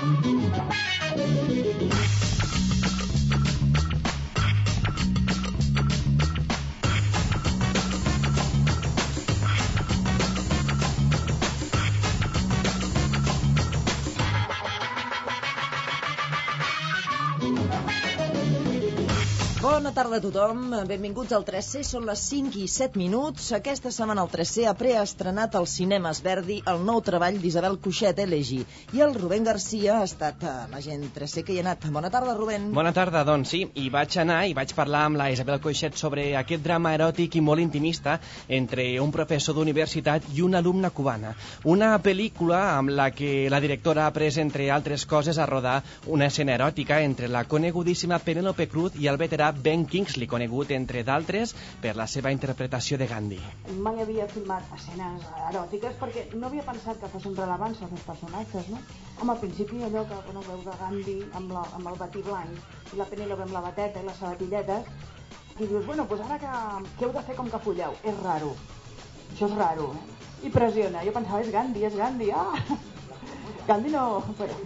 Bona tarda a tothom, benvinguts al 3C, són les 5 i 7 minuts. Aquesta setmana el 3C ha preestrenat als cinemes Verdi el nou treball d'Isabel Cuixet, Elegi, i el Rubén Garcia ha estat l'agent 3C que hi ha anat. Bona tarda, Rubén. Bona tarda, doncs sí, hi vaig anar i vaig parlar amb la Isabel Cuixet sobre aquest drama eròtic i molt intimista entre un professor d'universitat i una alumna cubana. Una pel·lícula amb la que la directora ha pres, entre altres coses, a rodar una escena eròtica entre la conegudíssima Penélope Cruz i el veterà Ben Kingsley, conegut, entre d'altres, per la seva interpretació de Gandhi. Mai havia filmat escenes eròtiques perquè no havia pensat que fossin rellevants els meus personatges, no? Home, al principi allò que veus de Gandhi amb el batí blanc i la Penélope amb la bateta i les sabatilletes, i dius, bueno, doncs ara què heu de fer com que folleu? És raro, això és raro, i pressiona. Jo pensava, és Gandhi, Gandhi no... Però...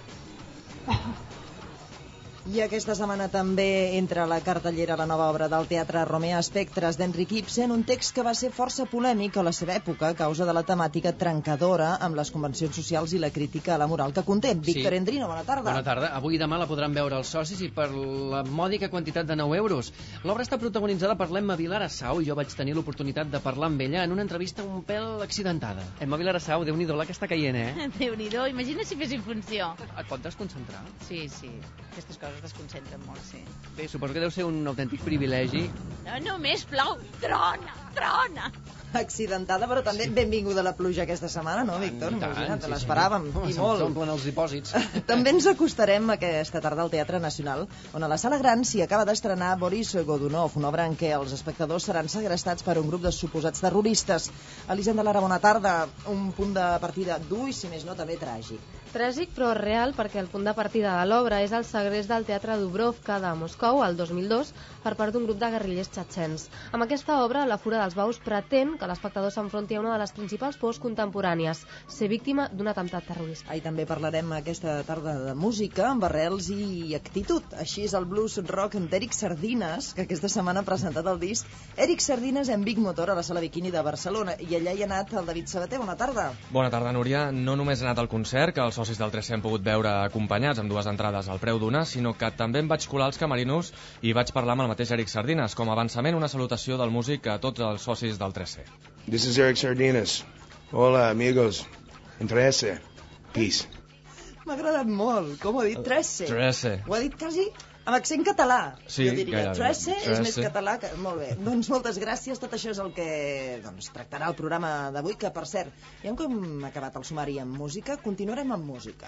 I aquesta setmana també entra a la cartellera la nova obra del teatre Romea Espectres d'Enric Ibsen, un text que va ser força polèmic a la seva època a causa de la temàtica trencadora amb les convencions socials i la crítica a la moral que conté. Víctor Endrino, bona tarda. Bona tarda. Avui i demà la podran veure els socis i per la mòdica quantitat de 9 euros. L'obra està protagonitzada per l'Emma Vilar Assau i jo vaig tenir l'oportunitat de parlar amb ella en una entrevista un pèl accidentada. Emma Vilar Assau, Déu-n'hi-do la que està caient, Déu-n'hi-do, imagina si fessin funció. Et pot desconcentrar? Sí, aquestes coses desconcentren molt, sí. Bé, suposo que deu ser un autèntic privilegi. No, només plou, trona! Accidentada, però també benvinguda la pluja aquesta setmana, no, Víctor? Imagina't, l'esperàvem, i molt. S'omplen els dipòsits. També ens acostarem aquesta tarda al Teatre Nacional, on a la Sala Gran s'hi acaba d'estrenar Boris Godunov, una obra en què els espectadors seran segrestats per un grup de suposats terroristes. Elisenda Lara, bona tarda. Un punt de partida dur i, si més no, també tràgic. Tràgic, però real, perquè el punt de partida de l'obra és el segrest del Teatre Dubrovka de Moscou, el 2002, per part d'un grup de guerrillers txetxens. Amb aquesta obra, La Fura dels Baus pretén que l'espectador s'enfronti a una de les principals pors contemporànies, ser víctima d'un atemptat terrorista. Ahir també parlarem aquesta tarda de música, amb arrels i actitud. Així és el blues rock d'Eric Sardines, que aquesta setmana ha presentat el disc Eric Sardines en Big Motor a la Sala Bikini de Barcelona. I allà hi ha anat el David Sabater. Bona tarda. Bona tarda, Núria. No només he anat al concert, que els socis del 3C han pogut veure acompanyats amb 2 entrades al preu d'una, sinó que també em vaig colar als camerinos i vaig parlar amb el mateix Eric Sardines. Com a avançament, una salutació del músic a tots els socis del 3C. This is Eric Sardines. Hola, amigos. En 3C. Peace. M'ha agradat molt. Com ho ha dit? 3C. 3C. Ho ha dit quasi amb accent català. Sí, jo diria. 3C és més 3C. català que... Molt bé. Doncs moltes gràcies. Tot això és el que tractarà el programa d'avui, que, per cert, ja com hem acabat el sumari amb música, continuarem amb música.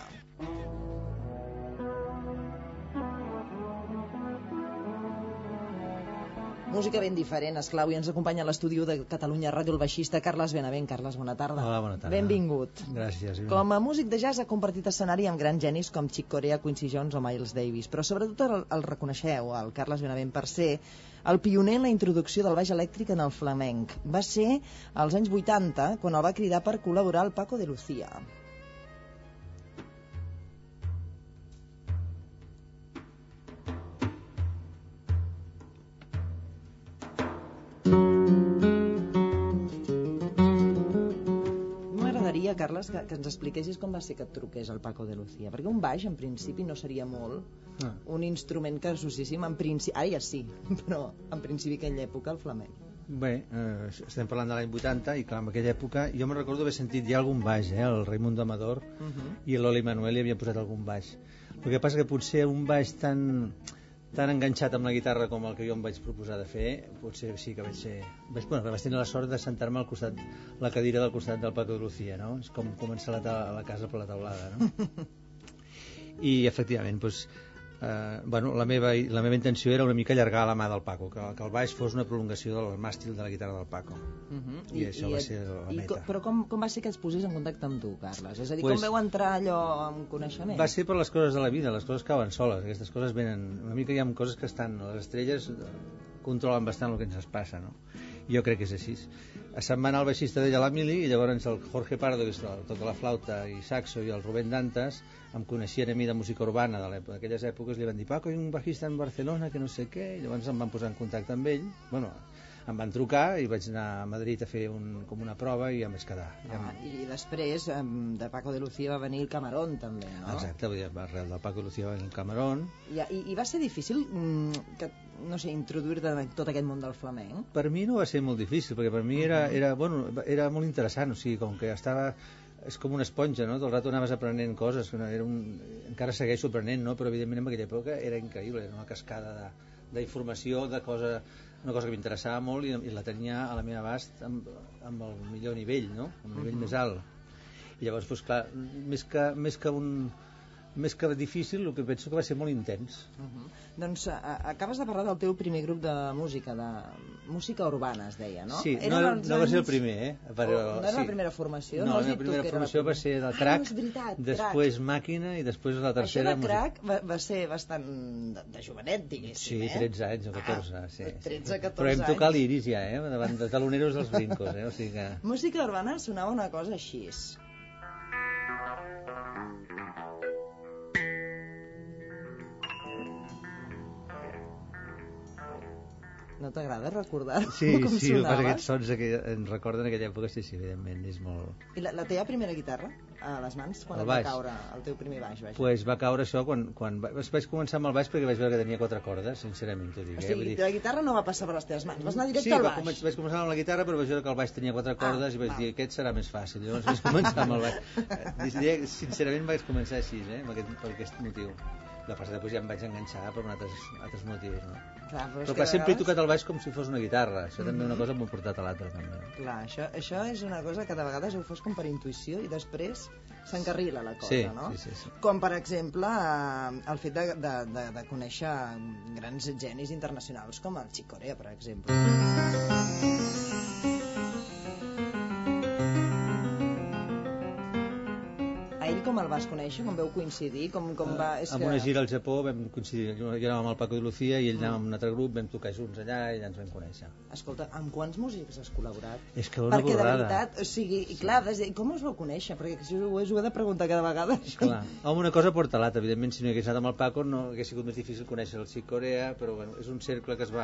Música ben diferent, esclau, i ens acompanya a l'estudi de Catalunya Ràdio el baixista Carles Benavent. Carles, bona tarda. Hola, bona tarda. Benvingut. Gràcies. Com a músic de jazz ha compartit escenari amb grans genis com Chick Corea, Quincy Jones o Miles Davis, però sobretot el reconeixeu, el Carles Benavent, per ser el pioner en la introducció del baix elèctric en el flamenc. Va ser als anys 80 quan el va cridar per col·laborar el Paco de Lucía. Carles, que ens expliquessis com va ser que et truqués el Paco de Lucía, perquè un baix en principi no seria molt un instrument que associéssim en principi, ara ja sí, però en principi aquella època el flamenc. Bé, estem parlant de l'any 80 i clar, en aquella època jo me recordo haver sentit ja algun baix, el Raimundo Amador i l'Oli Manuel hi havien posat algun baix. El que passa que potser un baix tan enganxat amb la guitarra com el que jo em vaig proposar de fer, potser sí que vaig tenir la sort de sentar-me al costat, la cadira del costat del Paco de Lucía, no? És com començar la casa per la teulada, no? I efectivament, doncs, la meva intenció era una mica allargar la mà del Paco, que el baix fos una prolongació del màstil de la guitarra del Paco. I això va ser la meta. Però com va ser que es posés en contacte amb tu, Carles? És a dir, com veu entrar allò amb coneixement? Va ser per les coses de la vida, les coses cauen soles, aquestes coses venen... Una mica hi ha coses que estan... Les estrelles controlen bastant el que ens passa, no? Jo crec que és així. Se'n va anar el baixista d'ella, l'Emili, i llavors el Jorge Pardo, que toca la flauta i saxo, i el Rubén Dantas em coneixien a mi de música urbana d'aquelles èpoques, li van dir, Paco, hi ha un baixista en Barcelona que no sé què, i llavors em van posar en contacte amb ell, bueno, em van trucar i vaig anar a Madrid a fer com una prova i em vaig quedar. I després de Paco de Lucía va venir el Camarón també, no? Exacte, arrel del Paco de Lucía va venir el Camarón. I va ser difícil no sé, introduir-te en tot aquest món del flamenc? Per mi no va ser molt difícil, perquè per mi era molt interessant, o sigui, com que estava... És com una esponja, no? Tot el rato anaves aprenent coses, encara segueixo aprenent, no? Però evidentment en aquella època era increïble, era una cascada d'informació, una cosa que m'interessava molt i la tenia a la meva abast amb el millor nivell, no? Amb el nivell més alt. I llavors, doncs clar, més que difícil, el que penso que va ser molt intens. Doncs acabes de parlar del teu primer grup de música urbana, es deia, no? Sí, no va ser el primer, però... No era la primera formació? No, la primera formació va ser del Crac, després Màquina i després la tercera... Això de Crac va ser bastant de jovenet, diguéssim, Sí, 13 anys o 14, sí. 13-14 anys. Però hem tocat l'Iris ja, davant de taloneros dels brincos, o sigui que... Música urbana sonava una cosa així. No t'agrada recordar com sonaves? Sí, aquests sons em recorden aquella època, sí, evidentment, és molt... I la teva primera guitarra a les mans, quan et va caure el teu primer baix? Pues va caure això quan vaig començar amb el baix perquè vaig veure que tenia 4 cordes, sincerament t'ho dic. O sigui, la guitarra no va passar per les teves mans, vas anar directe al baix. Sí, vaig començar amb la guitarra, però vaig veure que el baix tenia 4 cordes i vaig dir, aquest serà més fàcil. Llavors vaig començar amb el baix. Sincerament vaig començar així, per aquest motiu. La passada després ja em vaig enganxar per altres motius, no? Clar, però sempre he tocat el baix com si fos una guitarra. Això també una cosa m'ho he portat a l'altra, també. Clar, això és una cosa que de vegades ho fas com per intuïció i després s'encarrila la cosa, no? Sí. Com, per exemple, el fet de conèixer grans genis internacionals com el Chick Corea, per exemple. Com el vas conèixer? Com veu coincidir? Amb una gira al Japó vam coincidir. Jo anava amb el Paco de Lucía i ell anava amb un altre grup, vam tocar junts allà i allà ens vam conèixer. Escolta, amb quants músics has col·laborat? És que una borrada. Perquè de veritat, o sigui, clar, com us vau conèixer? Perquè si ho he de preguntar cada vegada. Clar, home, una cosa porta l'altra. Evidentment, si no hagués anat amb el Paco no hagués sigut més difícil conèixer el Chick Corea, però bueno, és un cercle que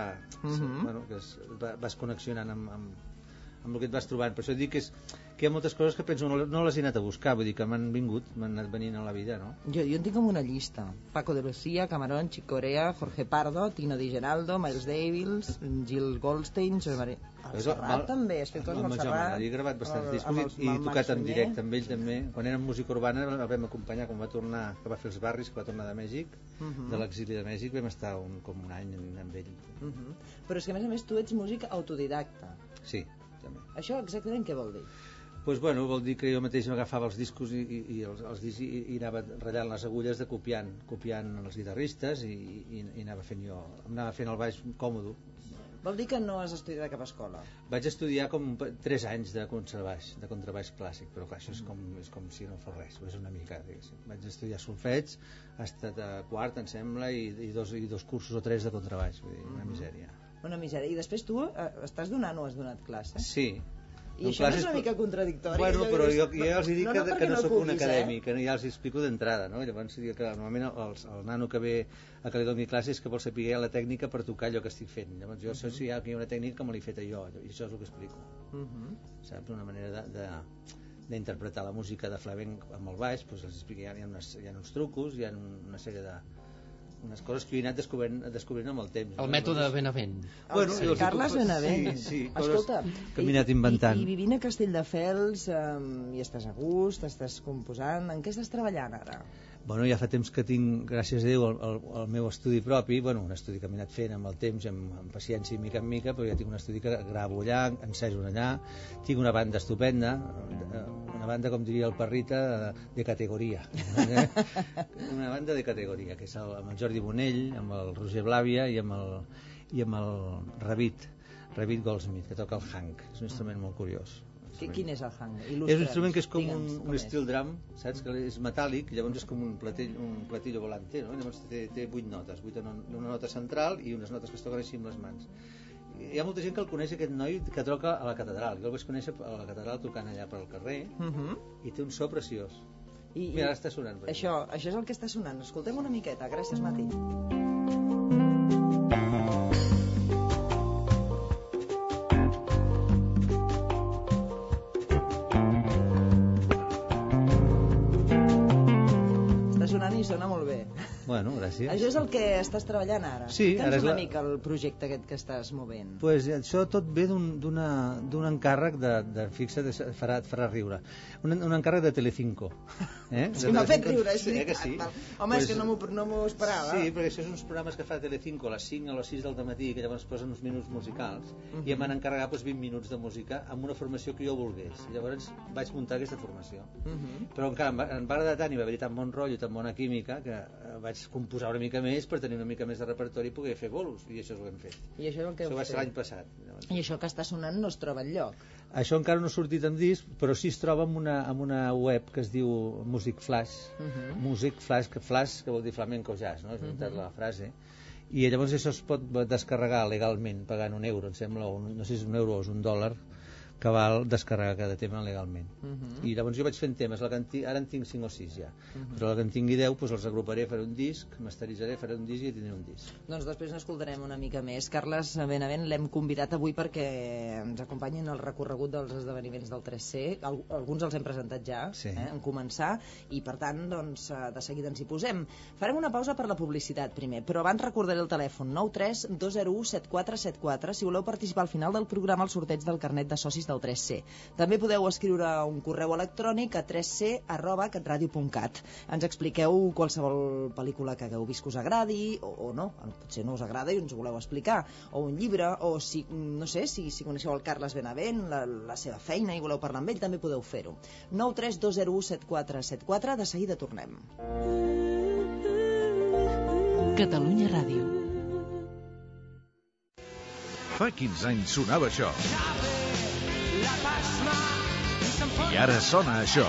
vas connexionant amb el que et vas trobant. Per això dic que hi ha moltes coses que penso no les he anat a buscar, vull dir que m'han anat venint a la vida, no? Jo en tinc com una llista. Paco de Lucía, Camarón, Chick Corea, Jorge Pardo, Tino Di Geraldo, Miles Davis, Gil Goldstein, el Serrat també, has fet coses amb el Serrat. He gravat bastants discos i he tocat en directe amb ell també. Quan érem música urbana el vam acompanyar quan va tornar, que va fer els barris, que va tornar de Mèxic, de l'exili de Mèxic, vam estar com un any amb ell. Però és que a més tu ets músic autodidacta. Sí, també. Això exactament què vol dir? Doncs bueno, vol dir que jo mateix m'agafava els discos i anava ratllant les agulles de copiant els guitarristes i anava fent el baix còmode. Vol dir que no has estudiat a cap escola? Vaig estudiar com 3 anys de contrabaix clàssic, però clar, això és com si no fos res, és una mica, diguéssim. Vaig estudiar solfeig, ha estat a quart, em sembla, i dos cursos o 3 de contrabaix, vull dir, una misèria. Una misèria. I després tu estàs donant o has donat classes? Sí. I això no és una mica contradictori? Bueno, però jo els dic que no sóc un acadèmic, que ja els explico d'entrada, no? Llavors, que normalment el nano que ve a que li doni classes és que vol saber la tècnica per tocar allò que estic fent. Llavors, jo sé si hi ha una tècnica com l'he feta jo, i això és el que explico. Saps? Una manera d'interpretar la música de flamenc amb el baix, doncs els explico, hi ha uns trucos, hi ha una sèrie unes coses que he anat descobrint amb el temps. El mètode Benavent. Carles Benavent. Sí, escolta, que m'he anat inventant. I vivint a Castelldefels, i estàs a gust, estàs composant, en què estàs treballant ara? Bueno, ja fa temps que tinc, gràcies a Déu, el meu estudi propi, bueno, un estudi que m'he anat fent amb el temps, amb paciència i mica en mica, però ja tinc un estudi que gravo allà, ensajo allà, tinc una banda estupenda, una banda, com diria el Parrita, de categoria. Una banda de categoria, que és amb el Jordi Bonell, amb el Roger Blàvia i amb el Revit Goldsmith, que toca el Hank. És un instrument molt curiós. Quin és el hang? És un instrument que és com un steel drum, saps? Que és metàl·lic, llavors és com un platillo volante, no? Llavors té 8 notes, una nota central i unes notes que es toquen així amb les mans. hi ha molta gent que el coneix, aquest noi que toca a la catedral. Jo el vaig conèixer a la catedral tocant allà pel carrer i té un so preciós. Mira, ara està sonant. Això és el que està sonant. Escoltem una miqueta. Gràcies, Mati. Sonant i sona molt bé. Bueno, gràcies. Això és el que estàs treballant ara. Sí, ara és una mica el projecte aquest que estàs movent. Pues això tot ve d'un encàrrec fixa, farà riure. Un encàrrec de Telecinco. Sí, m'ha fet riure, sí. Que sí. Home, és que no m'ho esperava. Sí, perquè això són uns programes que fa Telecinco a les 5 o a les 6 del matí, que llavors posen uns minuts musicals, i em van encarregar 20 minuts de música amb una formació que jo volgués. Llavors vaig muntar aquesta formació. Però encara em va agradar tant i va haver tant bon rotllo, tan bona química, que vaig composar una mica més per tenir una mica més de repertori i poder fer bolos, i això és el que hem fet. I això va ser l'any passat. I això que està sonant no es troba enlloc? Això encara no ha sortit en disc, però sí es troba en una web que es diu Music Flash. Music Flash, que vol dir flamenco jazz, no? És veritat la frase. I llavors això es pot descarregar legalment pagant €1, em sembla, o no sé si és €1 o és $1, que val descarregar cada tema legalment. I llavors jo vaig fent temes, ara en tinc 5 o 6 ja, però la que en tingui 10 doncs els agruparé, faré un disc, masteritzaré, faré un disc i tindré un disc. Doncs després n'escoltarem una mica més. Carles Benavent l'hem convidat avui perquè ens acompanyin el recorregut dels esdeveniments del 3C. Alguns els hem presentat ja, en començar, i per tant, doncs, de seguida ens hi posem. Farem una pausa per la publicitat primer, però abans recordaré el telèfon 93 201 7474 si voleu participar al final del programa al sorteig del carnet de socis del 3C. També podeu escriure un correu electrònic a 3c@catradio.cat. Ens expliqueu qualsevol pel·lícula que hagueu vist que us agradi, o no, potser no us agrada i ens ho voleu explicar, o un llibre, o si, no sé, si coneixeu el Carles Benavent, la seva feina i voleu parlar amb ell, també podeu fer-ho. 93 201 7474, de seguida tornem. Catalunya Ràdio. Fa 15 anys sonava això. I ara sona això.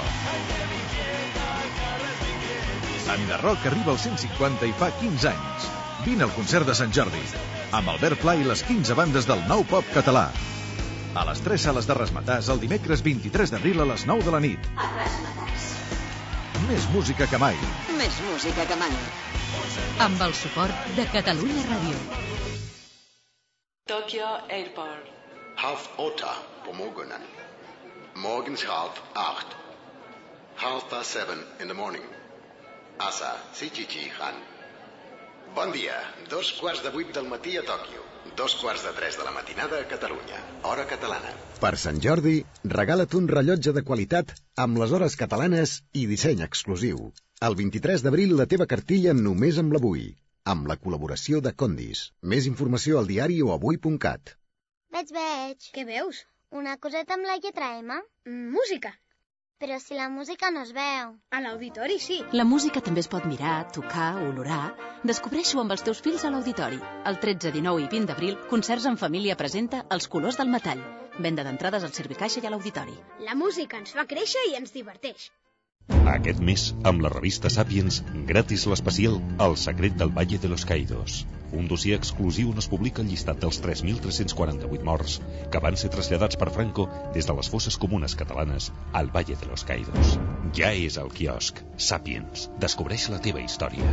Enderroc arriba al 150 i fa 15 anys. Vine al concert de Sant Jordi, amb Albert Pla i les 15 bandes del nou pop català. A les 3 sales de Razzmatazz el dimecres 23 d'abril a les 9 de la nit. A Razzmatazz. Més música que mai. Més música que mai. Amb el suport de Catalunya Ràdio. Tokyo Airport. Half 8 på morgonen. Morgens 7:30. 7:30 in the morning. Asa Shichichi-han. Bon dia, 2:15 del matí a Tòquio. 2:15 de la matinada a Catalunya, hora catalana. Per Sant Jordi, regala't un rellotge de qualitat amb les hores catalanes i disseny exclusiu. El 23 d'abril la teva cartilla només amb l'Avui, amb la col·laboració de Condis. Més informació al diari o avui.cat. Veig. Què veus? Una coseta amb la lletra M. Música. Però si la música no es veu. A l'auditori sí. La música també es pot mirar, tocar, olorar. Descobreix-ho amb els teus fills a l'auditori. El 13, 19 i 20 d'abril, Concerts en Família presenta Els colors del metall. Venda d'entrades al Servicaixa i a l'auditori. La música ens fa créixer i ens diverteix. Aquest mes, amb la revista Sapiens, gratis l'especial El secret del Valle de los Caídos. Un dossier exclusiu on es publica el llistat dels 3.348 morts que van ser traslladats per Franco des de les fosses comunes catalanes al Valle de los Caídos. Ja és al quiosc. Sapiens. Descobreix la teva història.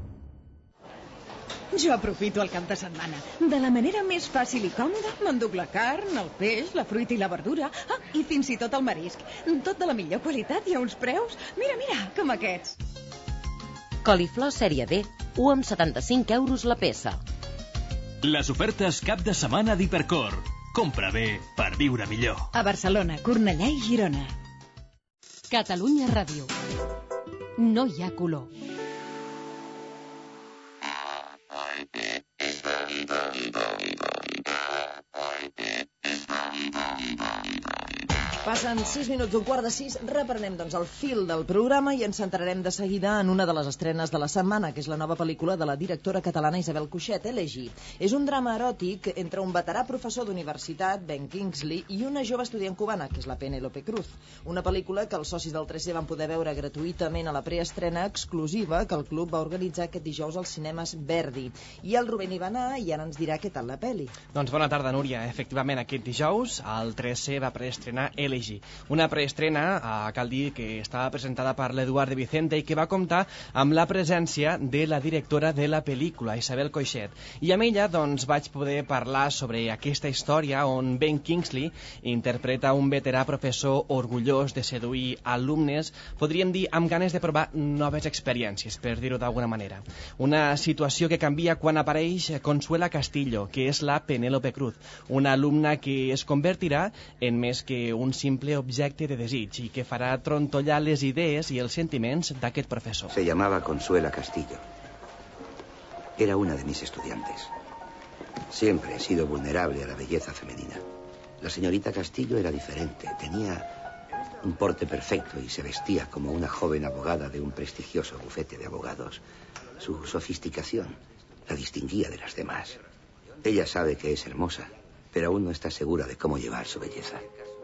Jo aprofito el cap de setmana. De la manera més fàcil i còmoda, m'enduc la carn, el peix, la fruita i la verdura, i fins i tot el marisc. Tot de la millor qualitat i a uns preus, mira, com aquests. Coliflor sèrie B, 1,75 € la peça. Les ofertes cap de setmana d'Hipercor. Compra bé per viure millor. A Barcelona, Cornellà i Girona. Catalunya Ràdio. No hi ha color. Passen 6 minuts d'un quart de 6, reprenem doncs el fil del programa i ens centrarem de seguida en una de les estrenes de la setmana, que és la nova pel·lícula de la directora catalana Isabel Coixet, Elegy. És un drama eròtic entre un veterà professor d'universitat, Ben Kingsley, i una jove estudiant cubana, que és la Penélope Cruz. Una pel·lícula que els socis del 3C van poder veure gratuïtament a la preestrena exclusiva que el club va organitzar aquest dijous als cinemes Verdi. I el Rubén hi va anar i ara ens dirà què tal la pel·li. Doncs bona tarda, Núria. Efectivament, aquest dijous el 3C va preestrenar Elegy. Una preestrena, cal dir, que estava presentada per l'Eduard de Vicente i que va comptar amb la presència de la directora de la pel·lícula, Isabel Coixet. I amb ella doncs, vaig poder parlar sobre aquesta història on Ben Kingsley interpreta un veterà professor orgullós de seduir alumnes, podríem dir amb ganes de provar noves experiències, per dir-ho d'alguna manera. Una situació que canvia quan apareix Consuela Castillo, que és la Penélope Cruz, una alumna que es convertirà en més que un simple objecte de desig i que farà trontollar les idees i els sentiments d'aquest professor. Se llamaba Consuela Castillo. Era una de mis estudiantes. Siempre he sido vulnerable a la belleza femenina. La señorita Castillo era diferente. Tenía un porte perfecto y se vestía como una joven abogada de un prestigioso bufete de abogados. Su sofisticación la distinguía de las demás. Ella sabe que es hermosa, pero aún no está segura de cómo llevar su belleza.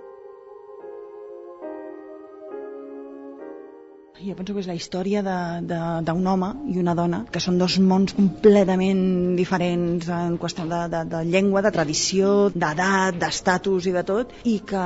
Jo penso que és la història d'un home i una dona, que són dos mons completament diferents en qüestió de llengua, de tradició, d'edat, d'estatus i de tot, i que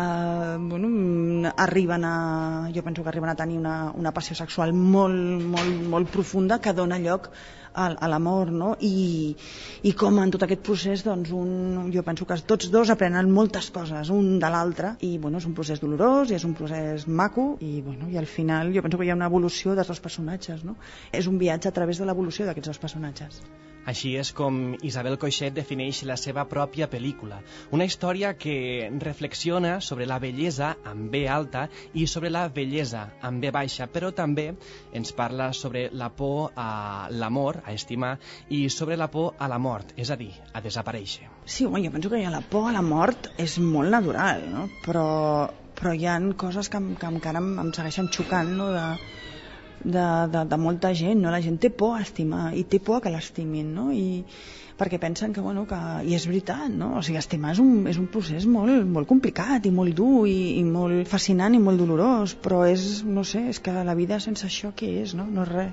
jo penso que arriben a tenir una passió sexual molt profunda que dona lloc a l'amor, no? I com en tot aquest procés, doncs, jo penso que tots dos aprenen moltes coses un de l'altre, i és un procés dolorós, i és un procés maco, i al final jo penso que hi ha una evolució dels dos personatges, no? És un viatge a través de l'evolució d'aquests dos personatges. Així és com Isabel Coixet defineix la seva pròpia pel·lícula. Una història que reflexiona sobre la bellesa amb B alta i sobre la bellesa amb B baixa, però també ens parla sobre la por a l'amor, a estimar, i sobre la por a la mort, és a dir, a desaparèixer. Sí, jo penso que la por a la mort és molt natural, no? Però hi ha coses que encara em segueixen xocant, no? De molta gent, no? La gent té por a estimar i té por a que l'estimin, no? I perquè pensen que, i és veritat, no? O sigui, estimar és un procés molt complicat i molt dur i molt fascinant i molt dolorós, però és que la vida sense això què és, no? No és res.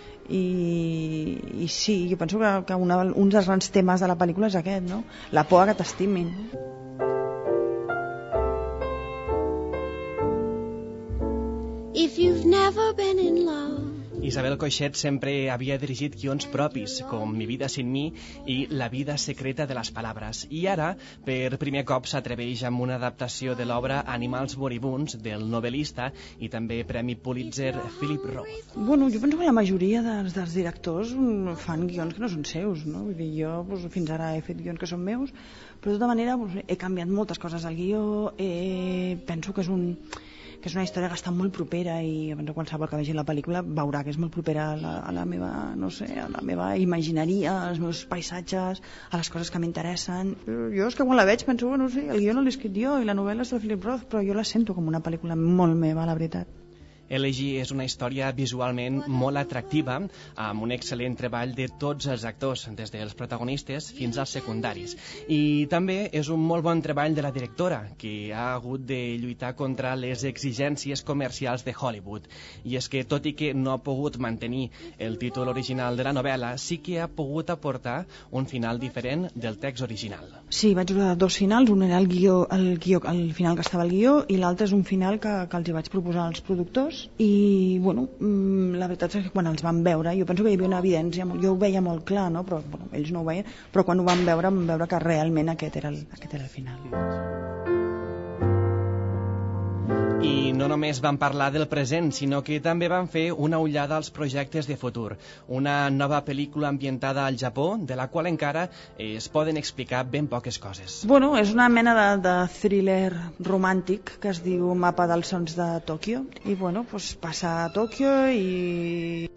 I sí, jo penso que un dels grans temes de la pel·lícula és aquest, no? La por a que t'estimin. If you've never been in love. Isabel Coixet sempre havia dirigit guions propis, com Mi vida sin mi i La vida secreta de les paraules. I ara, per primer cop, s'atreveix amb una adaptació de l'obra Animals moribunds, del novel·lista i també Premi Pulitzer Philip Roth. Jo penso que la majoria dels directors fan guions que no són seus, no? Vull dir, jo fins ara he fet guions que són meus, però de tota manera he canviat moltes coses al guió, penso que és una història que està molt propera i qualsevol que vegi la pel·lícula veurà que és molt propera a la meva, a la meva imagineria, als meus paisatges, a les coses que m'interessen. Jo és que quan la veig penso, el guió no l'he escrit jo i la novel·la és de Philip Roth, però jo la sento com una pel·lícula molt meva, la veritat. Elegy és una història visualment molt atractiva, amb un excel·lent treball de tots els actors, des dels protagonistes fins als secundaris. I també és un molt bon treball de la directora, que ha hagut de lluitar contra les exigències comercials de Hollywood. I és que, tot i que no ha pogut mantenir el títol original de la novel·la, sí que ha pogut aportar un final diferent del text original. Sí, vaig rodar dos finals, un era el final que estava al guió, i l'altre és un final que els hi vaig proposar als productors, i la veritat és que quan els van veure jo penso que hi havia una evidència, jo ho veia molt clar, no? Però ells no ho veien, però quan ho van veure que realment aquest era el final. I no només van parlar del present, sinó que també van fer una ullada als projectes de futur. Una nova pel·lícula ambientada al Japó, de la qual encara es poden explicar ben poques coses. És una mena de thriller romàntic que es diu Mapa dels sons de Tòquio. I passa a Tòquio i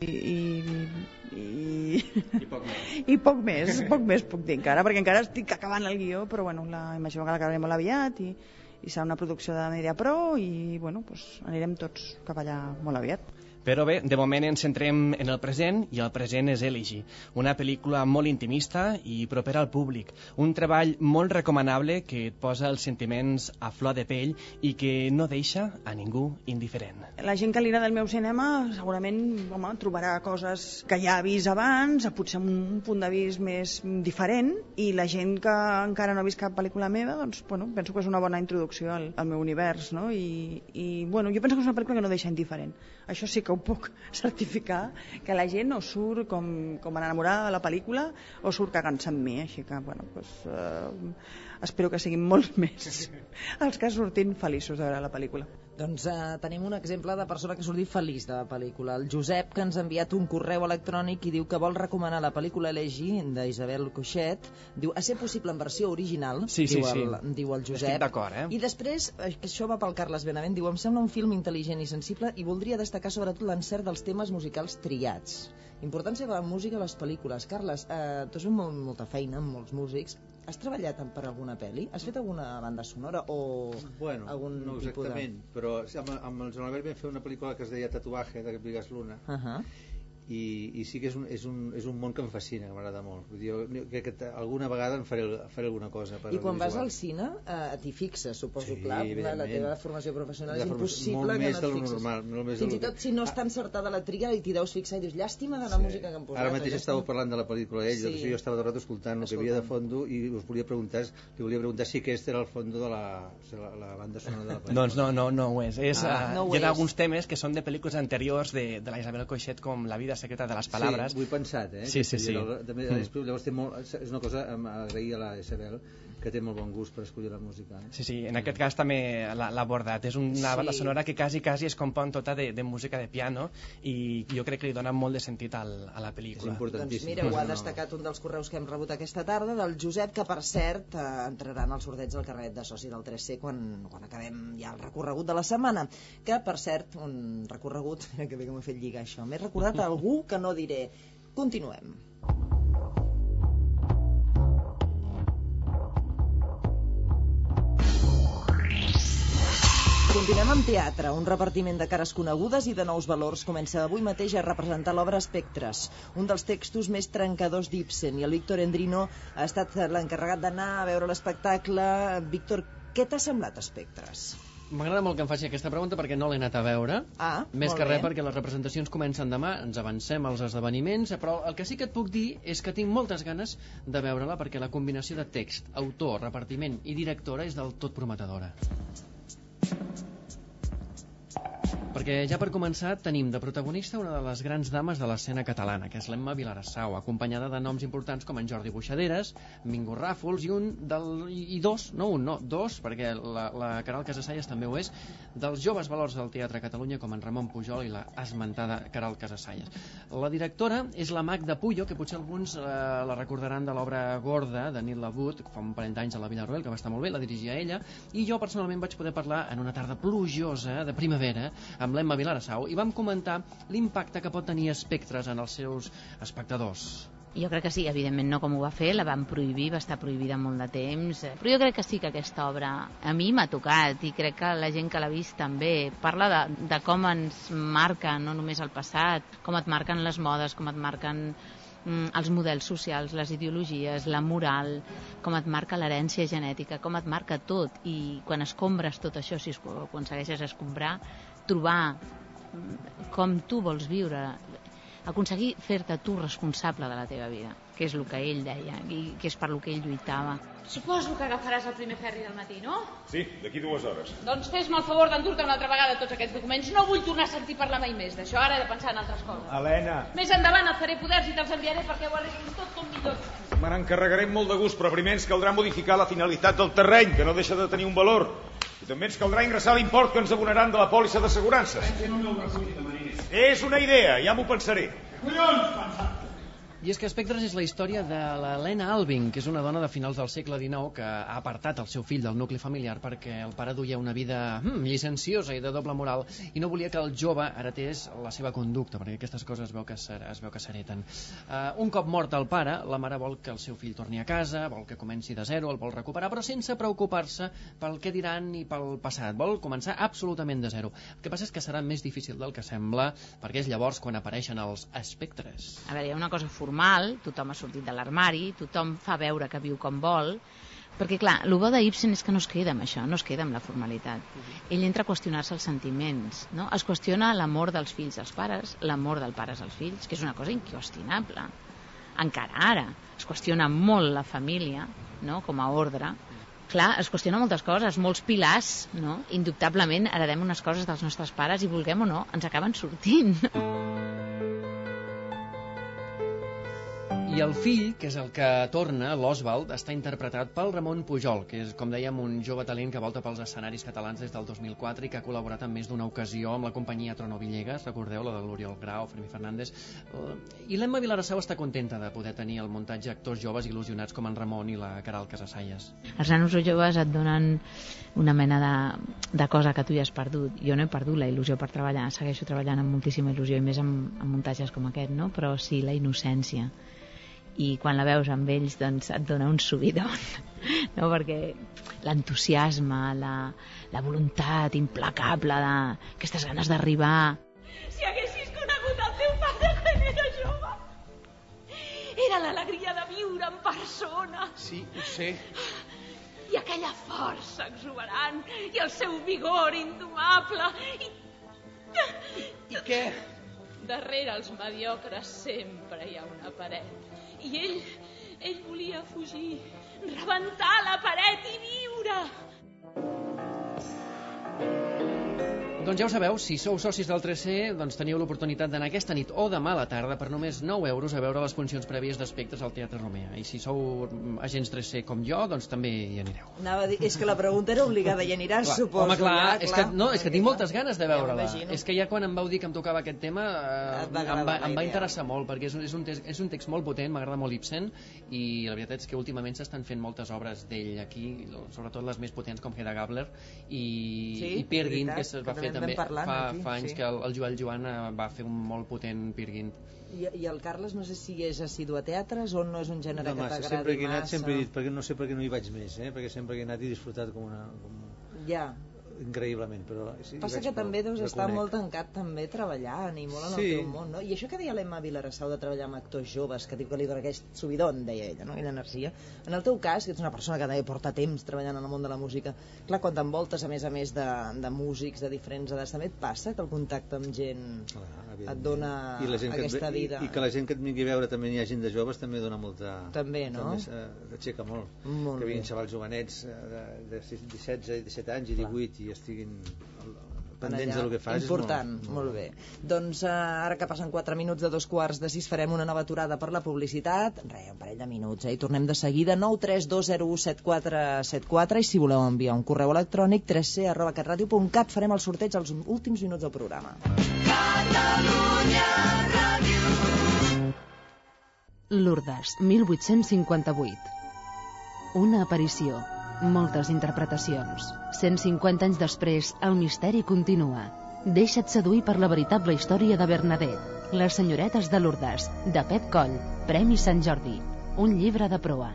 poc més puc dir encara, perquè encara estic acabant el guió, però imagino que l'acabaré molt aviat i serà una producció de Mediapro i bueno, doncs anirem tots cap allà molt aviat. Però bé, de moment ens centrem en el present, i el present és Elegy, una pel·lícula molt intimista i propera al públic. Un treball molt recomanable que et posa els sentiments a flor de pell i que no deixa a ningú indiferent. La gent que li agrada el meu cinema segurament trobarà coses que ja ha vist abans, potser un punt de vist més diferent, i la gent que encara no ha vist cap pel·lícula meva, doncs penso que és una bona introducció al meu univers, no? I jo penso que és una pel·lícula que no deixa indiferent. Això sí que ho puc certificar, que la gent o surt com enamorada de la pel·lícula o surt cagant-se amb mi, així que espero que siguin molts més els que surtin feliços de veure la pel·lícula. Doncs tenim un exemple de persona que ha sortit feliç de la pel·lícula. El Josep, que ens ha enviat un correu electrònic i diu que vol recomanar la pel·lícula Elegy d'Isabel Coixet. Diu, a ser possible en versió original, diu el Josep. Estic d'acord, I després, això va pel Carles Benavent, diu, em sembla un film intel·ligent i sensible i voldria destacar sobretot l'encert dels temes musicals triats. Importància de la música a les pel·lícules. Carles, tu has fet molta feina amb molts músics. Has treballat per alguna pel·li? Has fet alguna banda sonora o algun no exactament, però amb el Joan Albert vam fer una pel·lícula que es deia Tatuaje, de Vigas Luna, i sí que és un món que em fascina, que m'agrada molt. Vull dir, jo crec que alguna vegada em faré alguna cosa. I quan vas al cine t'hi fixes, suposo, clar, la teva formació professional és impossible que no et fixes. Fins i tot si no està encertada la tria i t'hi deus fixar i dius, llàstima de la música que em posat. Ara mateix estàveu parlant de la pel·lícula d'ell, doncs jo estava tot el rato escoltant el que havia de fondo i us volia preguntar si aquest era el fondo de la banda sonora de la pel·lícula. Doncs no ho és. Hi ha alguns temes que són de pel·lícules anteriors de la Isabel Coixet, com La vida secreta de les palabres. Sí, ho he pensat, Sí. Llavors és una cosa a agrair a la Isabel, que té molt bon gust per escollir la música. Sí, en aquest cas també l'ha abordat. És una banda sonora que quasi es compon tota de música de piano i jo crec que li dona molt de sentit a la pel·lícula. És importantíssim. Doncs mira, ho ha destacat un dels correus que hem rebut aquesta tarda del Josep, que per cert entrarà en el sorteig del carnet de soci del 3C quan acabem ja el recorregut de la setmana, que per cert, un recorregut, mira que bé que m'ha fet lligar això, m'he recordat a algú que no diré. Continuem. Continuem amb teatre. Un repartiment de cares conegudes i de nous valors comença avui mateix a representar l'obra Espectres, un dels textos més trencadors d'Ibsen, i el Víctor Endrino ha estat l'encarregat d'anar a veure l'espectacle. Víctor, què t'ha semblat Espectres? M'agrada molt que em faci aquesta pregunta perquè no l'he anat a veure. Més que res perquè les representacions comencen demà, ens avancem als esdeveniments, però el que sí que et puc dir és que tinc moltes ganes de veure-la perquè la combinació de text, autor, repartiment i directora és del tot prometedora. Perquè ja per començar tenim de protagonista una de les grans dames de l'escena catalana, que és l'Emma Vilarassau, acompanyada de noms importants com en Jordi Buixaderes, Mingo Ràfols dos, perquè la Queralt Casasallas també ho és, dels joves valors del Teatre a Catalunya com en Ramon Pujol i la esmentada Queralt Casasallas. La directora és la Magda Puyo, que potser alguns la recordaran de l'obra Gorda de Nil Labut, fa un parell d'anys a la Villarroel, que va estar molt bé, la dirigia ella, i jo personalment vaig poder parlar en una tarda plujosa de primavera amb l'Emma Vilarassau i vam comentar l'impacte que pot tenir Espectres en els seus espectadors. Jo crec que sí, evidentment no com ho va fer, la van prohibir, va estar prohibida molt de temps, però jo crec que sí que aquesta obra a mi m'ha tocat i crec que la gent que l'ha vist també parla de com ens marca no només el passat, com et marquen les modes, com et marquen els models socials, les ideologies, la moral, com et marca l'herència genètica, com et marca tot, i quan escombres tot això, si ho aconsegueixes escombrar, trobar com tu vols viure, aconseguir fer-te tu responsable de la teva vida, que és el que ell deia i que és per el que ell lluitava. Suposo que agafaràs el primer ferri del matí, no? Sí, d'aquí 2 hores. Doncs fes-me el favor d'endur-te una altra vegada tots aquests documents. No vull tornar a sentir parlar mai més d'això, ara he de pensar en altres coses. Helena! Més endavant et faré poders i te'ls enviaré perquè ho arreglin tot com millor. Me n'encarregarem molt de gust, però primer ens caldrà modificar la finalitat del terreny, que no deixa de tenir un valor. I també ens caldrà ingressar l'import que ens abonaran de la pòlissa d'assegurances. És una idea, ja m'ho pensaré. Collons, pensat! I és que Espectres és la història de l'Helena Alving, que és una dona de finals del segle XIX que ha apartat el seu fill del nucli familiar perquè el pare duia una vida llicenciosa i de doble moral i no volia que el jove heretés la seva conducta, perquè aquestes coses es veu que s'hereten. Un cop mort el pare, la mare vol que el seu fill torni a casa, vol que comenci de zero, el vol recuperar, però sense preocupar-se pel què diran ni pel passat. Vol començar absolutament de zero. El que passa és que serà més difícil del que sembla, perquè és llavors quan apareixen els espectres. A veure, hi ha una cosa formal, tothom ha sortit de l'armari, tothom fa veure que viu com vol, perquè clar, el bo d'Ibsen és que no es queda amb això, no es queda amb la formalitat. Ell entra a qüestionar-se els sentiments, no? Es qüestiona l'amor dels fills als pares, l'amor dels pares als fills, que és una cosa inqüestionable. Encara ara es qüestiona molt la família, no?, com a ordre. Clar, es qüestiona moltes coses, molts pilars, no? Indubtablement heredem unes coses dels nostres pares i vulguem o no, ens acaben sortint. I el fill, que és el que torna, l'Oswald, està interpretat pel Ramon Pujol, que és, com dèiem, un jove talent que volta pels escenaris catalans des del 2004 i que ha col·laborat en més d'una ocasió amb la companyia Trono Villegas, recordeu, la de l'Oriol Grau, Fermí Fernández. I l'Emma Vilarasau està contenta de poder tenir el muntatge actors joves il·lusionats com en Ramon i la Caral Casasalles. Els nanos joves et donen una mena de cosa que tu ja has perdut. Jo no he perdut la il·lusió per treballar, segueixo treballant amb moltíssima il·lusió i més amb muntatges com aquest, no? Però sí, la innocència. I quan la veus amb ells doncs et dona un subidon, no? Perquè l'entusiasme, la voluntat implacable, aquestes ganes d'arribar. Si haguessis conegut el teu pare quan era jove, era l'alegria de viure en persona. Sí, ho sé. I aquella força exuberant, i el seu vigor indomable, I què? Darrere els mediocres sempre hi ha una paret. I ell volia fugir, rebentar la paret i viure. Doncs ja ho sabeu, si sou socis del 3C, doncs teniu l'oportunitat d'anar aquesta nit o demà a la tarda per només 9 euros a veure les funcions prèvies d'Espectres al Teatre Romea. I si sou agents 3C com jo, doncs també hi anireu. Anava a dir, és que la pregunta era obligada, hi aniràs, clar, suposo. Home, clar, ja, és que tinc moltes ganes de veure-la. Ja és que ja quan em vau dir que em tocava aquest tema em va interessar molt, perquè és un text molt potent, m'agrada molt Ibsen, i la veritat és que últimament s'estan fent moltes obres d'ell aquí, sobretot les més potents com Hedda Gabler i Peer Gynt, que es va fer també fa anys, que el Joel Joan va fer un molt potent Peer Gynt. I el Carles, no sé si és assidu a teatres o no és un gènere que t'agradi sempre que he anat, sempre he dit, perquè no sé per què no hi vaig més, perquè sempre que he anat i he disfrutat com ja, increïblement, però sí, passa que també deus estar molt tancat també treballant i molt en el teu món, no? I això que deia l'Emma Vilarasau de treballar amb actors joves, que diu que li dona aquest subidon, deia ella, no? Aquella energia. En el teu cas, que ets una persona que també porta temps treballant en el món de la música, clar, quan t'envoltes a més de músics de diferents edats, també et passa que el contacte amb gent et dona aquesta vida? I que la gent que et vingui a veure també hi ha gent de joves també dona molta... També, no? T'aixeca molt. Que vinguin xavals jovenets de 16 i 17 anys i 18 i estiguin pendents del que fas. Important, molt bé. Doncs ara que passen 4 minuts de 2:45 farem una nova aturada per la publicitat. Un parell de minuts, i tornem de seguida. 932017474 i si voleu enviar un correu electrònic 3c@catradio.cat. Farem el sorteig als últims minuts del programa. Catalunya Ràdio. Lourdes, 1858. Una aparició, moltes interpretacions. 150 anys després, el misteri continua. Deixa't seduir per la veritable història de Bernadette. Les senyoretes de Lourdes, de Pep Coll. Premi Sant Jordi. Un llibre de proa.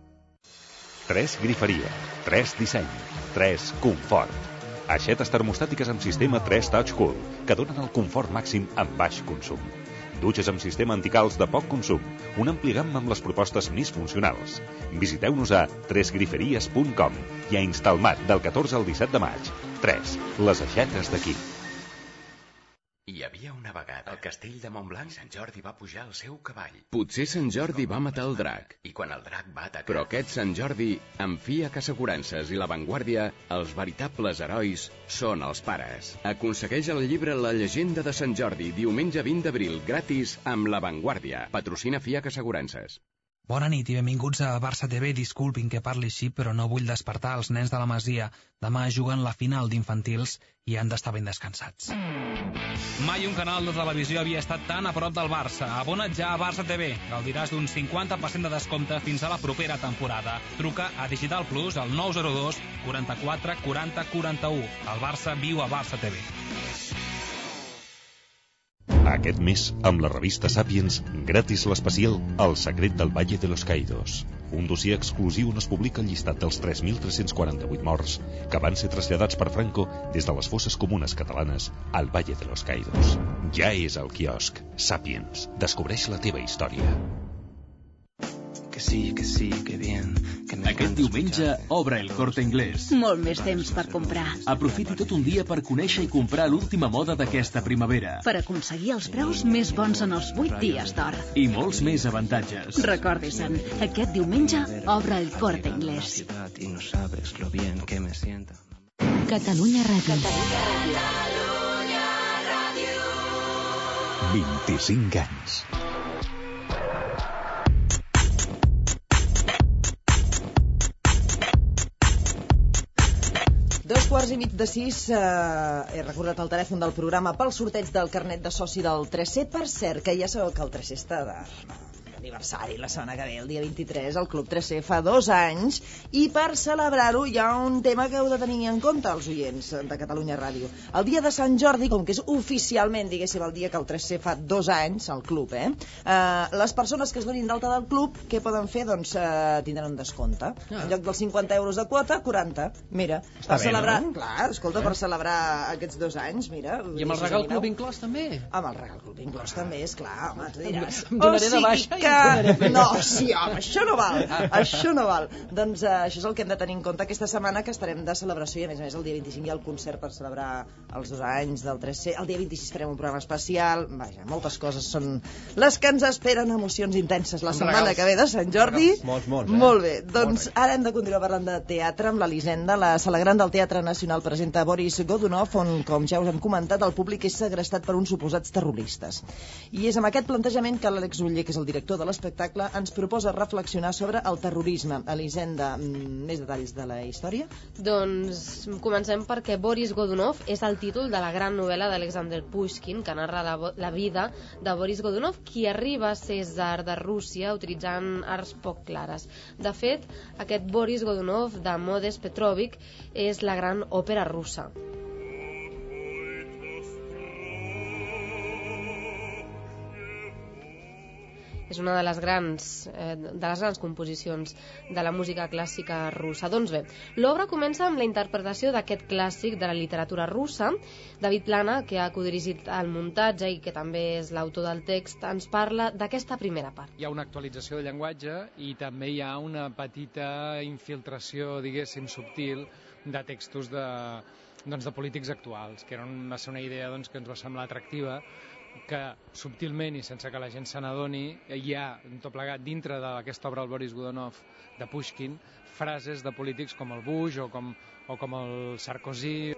3 griferia, 3 disseny, 3 confort. Aixetes termostàtiques amb sistema 3 Touch Cool, que donen el confort màxim amb baix consum. Dutxes amb sistema anticals de poc consum, un ampli gamma amb les propostes més funcionals. Visiteu-nos a tresgriferías.com i a Instalmat del 14 al 17 de maig. 3. Les aixetes d'aquí. Hi havia una vegada al castell de Montblanc, Sant Jordi va pujar al seu cavall. Potser Sant Jordi va matar el drac. I quan el drac va atacar... Però aquest Sant Jordi, amb FIAC Assegurances i La Vanguardia, els veritables herois són els pares. Aconsegueix el llibre La llegenda de Sant Jordi, diumenge 20 d'abril, gratis amb La Vanguardia. Patrocina FIAC Assegurances. Bona nit i benvinguts a Barça TV. Disculpin que parli així, però no vull despertar els nens de la Masia. Demà juguen la final d'infantils i han d'estar ben descansats. Mai un canal de televisió havia estat tan a prop del Barça. Abona't ja a Barça TV. Gaudiràs d'un 50% de descompte fins a la propera temporada. Truca a Digital Plus al 902 44 40 41. El Barça viu a Barça TV. Aquest mes, amb la revista Sapiens, gratis l'especial El secret del Valle de los Caídos. Un dossier exclusiu on es publica el llistat dels 3.348 morts que van ser traslladats per Franco des de les fosses comunes catalanes al Valle de los Caídos. Ja és al quiosc. Sapiens. Descobreix la teva història. Aquest diumenge obre el Corte Inglés. Molt més temps per comprar. Aprofiti tot un dia per conèixer i comprar l'última moda d'aquesta primavera. Per aconseguir els preus més bons en els 8 dies d'or. I molts més avantatges. Recordi-se'n, aquest diumenge obre el Corte Inglés. Catalunya Ràdio. 25 anys. Quarts i mig de 6, he recordat el telèfon del programa pel sorteig del carnet de soci del 3C. Per cert, que ja sabeu que el 3C està d'aniversari la setmana que ve, el dia 23, el Club 3C fa 2 anys, i per celebrar-ho hi ha un tema que heu de tenir en compte els oients de Catalunya Ràdio. El dia de Sant Jordi, com que és oficialment, diguéssim, el dia que el 3C fa 2 anys, el club, les persones que es donin d'alta del club, què poden fer? Doncs tindran un descompte. En lloc dels 50 euros de quota, 40. Mira, està per celebrar... no? Clar, escolta, per celebrar aquests 2 anys, mira... I amb el regal club inclòs, també? Amb el regal club inclòs, també, esclar, home, tu diràs... Em donaré de baixa i No, sí, home, això no val. Això no val. Doncs això és el que hem de tenir en compte aquesta setmana, que estarem de celebració, i a més el dia 25 hi ha el concert per celebrar els 2 anys del 3C. El dia 26 farem un programa especial. Vaja, moltes coses són les que ens esperen, emocions intenses la setmana que ve de Sant Jordi. Molts, Molt bé, doncs ara hem de continuar parlant de teatre amb l'Elisenda. La Sala Gran del Teatre Nacional presenta Boris Godunov, on, com ja us hem comentat, el públic és segrestat per uns suposats terroristes. I és amb aquest plantejament que l'Àlex Uller, que és el director de l'espectacle, ens proposa reflexionar sobre el terrorisme. Elisenda, més detalls de la història? Doncs comencem perquè Boris Godunov és el títol de la gran novel·la d'Alexander Pushkin, que narra la vida de Boris Godunov, qui arriba a ser tsar de Rússia utilitzant arts poc clares. De fet, aquest Boris Godunov de Modest Petrovich és la gran òpera russa. És una de les grans composicions de la música clàssica russa. Doncs bé, l'obra comença amb la interpretació d'aquest clàssic de la literatura russa. David Plana, que ha codirigit el muntatge i que també és l'autor del text, ens parla d'aquesta primera part. Hi ha una actualització de llenguatge i també hi ha una petita infiltració, diguéssim, subtil, de textos de polítics actuals, que va ser una idea que ens va semblar atractiva, que subtilment i sense que la gent se n'adoni hi ha, tot plegat, dintre d'aquesta obra del Boris Godunov de Pushkin, frases de polítics com el Bush o com el Sarkozy.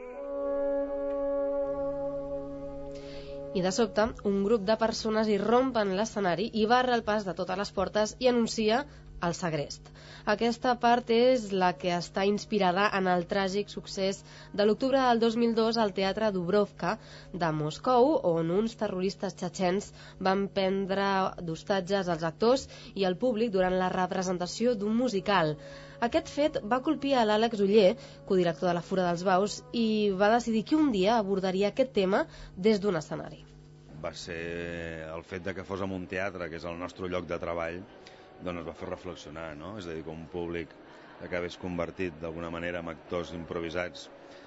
I de sobte, un grup de persones irrompen l'escenari i barra el pas de totes les portes i anuncia el segrest. Aquesta part és la que està inspirada en el tràgic succés de l'octubre del 2002 al Teatre Dubrovka de Moscou, on uns terroristes txetxens van prendre d'hostatges als actors i al públic durant la representació d'un musical. Aquest fet va colpir a l'Àlex Uller, codirector de la Fura dels Baus, i va decidir que un dia abordaria aquest tema des d'un escenari. Va ser el fet de que fos en un teatre, que és el nostre lloc de treball, doncs es va fer reflexionar, no? És a dir, que un públic acabés convertit d'alguna manera en actors improvisats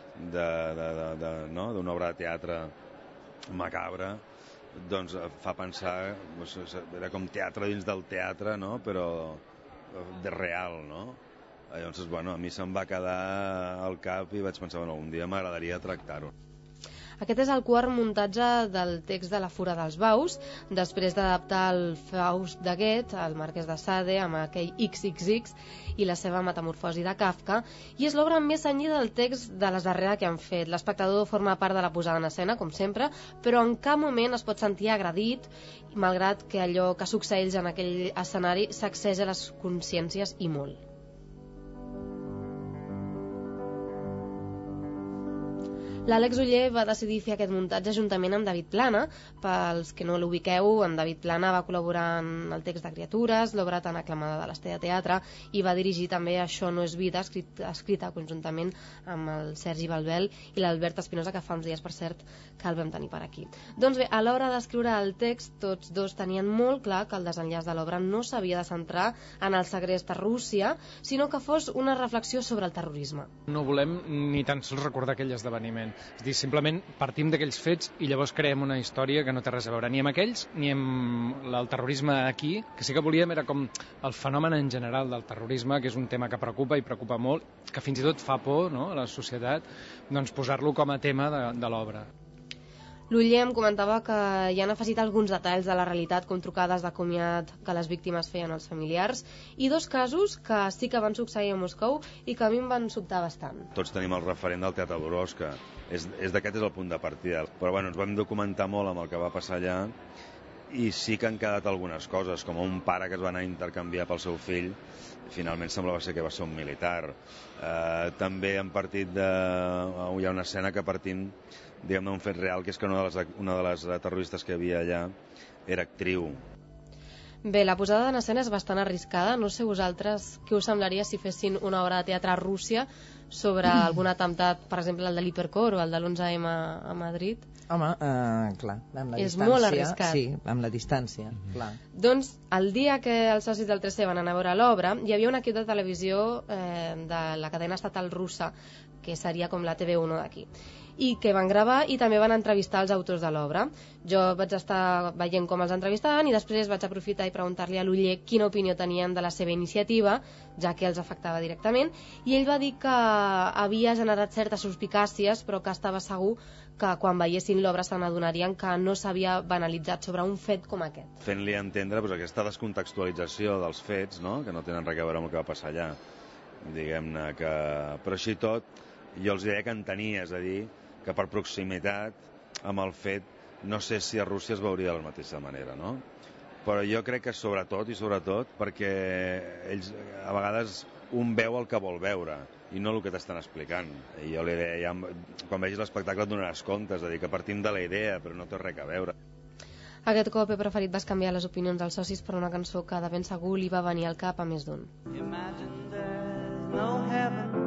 d'una obra de teatre macabra, doncs fa pensar, era com teatre dins del teatre, no? Però de real, no? Llavors, bueno, a mi se'm va quedar al cap i vaig pensar, bueno, un dia m'agradaria tractar-ho. Aquest és el quart muntatge del text de La Fura dels Baus, després d'adaptar el Faust de Goethe, el Marquès de Sade, amb aquell XXX i la seva metamorfosi de Kafka, i és l'obra més cenyida del text de les darreres que han fet. L'espectador forma part de la posada en escena, com sempre, però en cap moment es pot sentir agredit, malgrat que allò que succeeix en aquell escenari sacseja les consciències i molt. L'Àlex Oller va decidir fer aquest muntatge juntament amb David Plana. Pels que no l'ubiqueu, en David Plana va col·laborar en el text de Criatures, l'obra tan aclamada de l'Estella Teatre, i va dirigir també Això no és vida, escrita conjuntament amb el Sergi Balbel i l'Albert Espinosa, que fa uns dies, per cert, que el vam tenir per aquí. Doncs bé, a l'hora d'escriure el text, tots dos tenien molt clar que el desenllaç de l'obra no s'havia de centrar en el segrest a Rússia, sinó que fos una reflexió sobre el terrorisme. No volem ni tan sols recordar aquell esdeveniment. És a dir, simplement partim d'aquells fets i llavors creem una història que no té res a veure ni amb aquells ni amb el terrorisme aquí, que sí que volíem era com el fenomen en general del terrorisme, que és un tema que preocupa i preocupa molt, que fins i tot fa por, no?, a la societat, doncs posar-lo com a tema de l'obra. L'Oller em comentava que hi han afegit alguns detalls de la realitat, com trucades de comiat que les víctimes feien als familiars, i dos casos que sí que van succeir a Moscou i que a mi em van sobtar bastant. Tots tenim el referent del Teatre d'Orós, que d'aquest és el punt de partida. Però bueno, ens vam documentar molt amb el que va passar allà, i sí que han quedat algunes coses, com un pare que es va anar a intercanviar pel seu fill, finalment semblava ser que va ser un militar. També han partit hi ha una escena que partim d'un fet real, que és que una de les terroristes que hi havia allà era actriu. Bé, la posada en escena és bastant arriscada. No sé vosaltres què us semblaria si fessin una obra de teatre a Rússia sobre algun atemptat, per exemple el de l'Hipercor o el de l'11M a Madrid. Home, clar, amb la és distància... És molt arriscat. Sí, amb la distància, clar. Doncs, el dia que els socis del 3C van anar a veure l'obra, hi havia un equip de televisió de la cadena estatal russa, que seria com la TV1 d'aquí, i que van gravar i també van entrevistar els autors de l'obra. Jo vaig estar veient com els entrevistaven i després vaig aprofitar i preguntar-li a l'Oller quina opinió tenien de la seva iniciativa, ja que els afectava directament, i ell va dir que havia generat certes suspicàcies, però que estava segur que quan veiessin l'obra se n'adonarien que no s'havia banalitzat sobre un fet com aquest. Fent-li entendre aquesta descontextualització dels fets, no?, que no tenen res a veure amb el que va passar allà, diguem-ne que... Però així tot, jo els deia que entenia, és a dir, que per proximitat amb el fet, no sé si a Rússia es veuria de la mateixa manera, no? Però jo crec que sobretot perquè ells a vegades un veu el que vol veure i no el que t'estan explicant. I jo li deia, quan vegis l'espectacle et donaràs compte, és a dir, que partim de la idea però no té res a veure. Aquest cop he preferit canviar les opinions dels socis per una cançó que de ben segur li va venir al cap a més d'un. Imagine there's no heaven.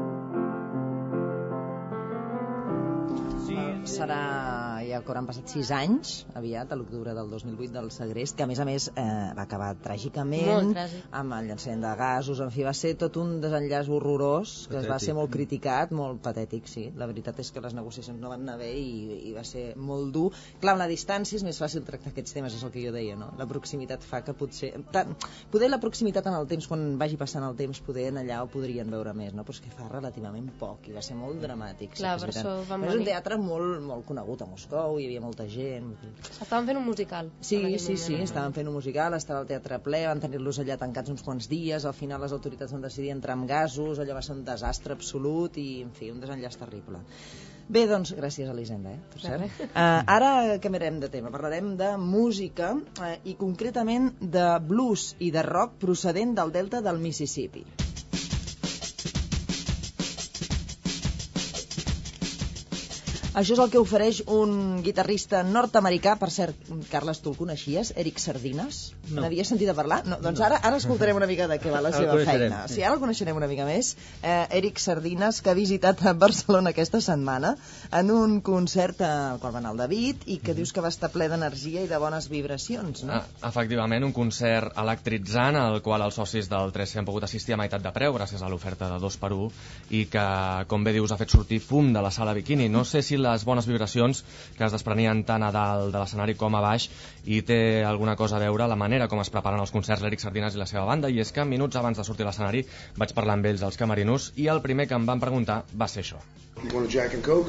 Serà ja que han passat 6 anys, aviat, a l'octubre del 2008, del segrest, que a més va acabar tràgicament, amb el llançament de gasos, en fi, va ser tot un desenllaç horrorós, que va ser molt criticat, molt patètic, sí. La veritat és que les negociacions no van anar bé i va ser molt dur. Clar, amb la distància és més fàcil tractar aquests temes, és el que jo deia, no? La proximitat fa que potser... Poder la proximitat en el temps, quan vagi passant el temps, poder en allà ho podrien veure més, no? Però és que fa relativament poc i va ser molt dramàtic. Clar, per això vam venir. És un teatre molt conegut a Moscou, hi havia molta gent. Estaven fent un musical. Sí, estaven fent un musical, estava al teatre ple, van tenir-los allà tancats uns quants dies, al final les autoritats van decidir entrar amb gasos, allò va ser un desastre absolut i, en fi, un desenllaç terrible. Bé, doncs, gràcies, Elisenda, per cert. Ara canviarem de tema, parlarem de música i concretament de blues i de rock procedent del delta del Mississippi. Això és el que ofereix un guitarrista nord-americà, per cert, Carles, tu el coneixies, Eric Sardines? No. N'havies sentit a parlar? No, doncs ara escoltarem una mica de què va la seva feina. Sí, ara el coneixerem una mica més. Eric Sardines, que ha visitat Barcelona aquesta setmana en un concert al qual va anar el David i que dius que va estar ple d'energia i de bones vibracions, no? Efectivament, un concert electritzant al qual els socis del 3C han pogut assistir a meitat de preu gràcies a l'oferta de 2x1 i que, com bé dius, ha fet sortir fum de la sala Bikini. No sé si les bones vibracions que es desprenien tant a dalt de l'escenari com a baix, i té alguna cosa a veure la manera com es preparen els concerts l'Eric Sardinas i la seva banda, i és que minuts abans de sortir a l'escenari vaig parlar amb ells als camerinos i el primer que em van preguntar va ser això. You want a Jack and Coke?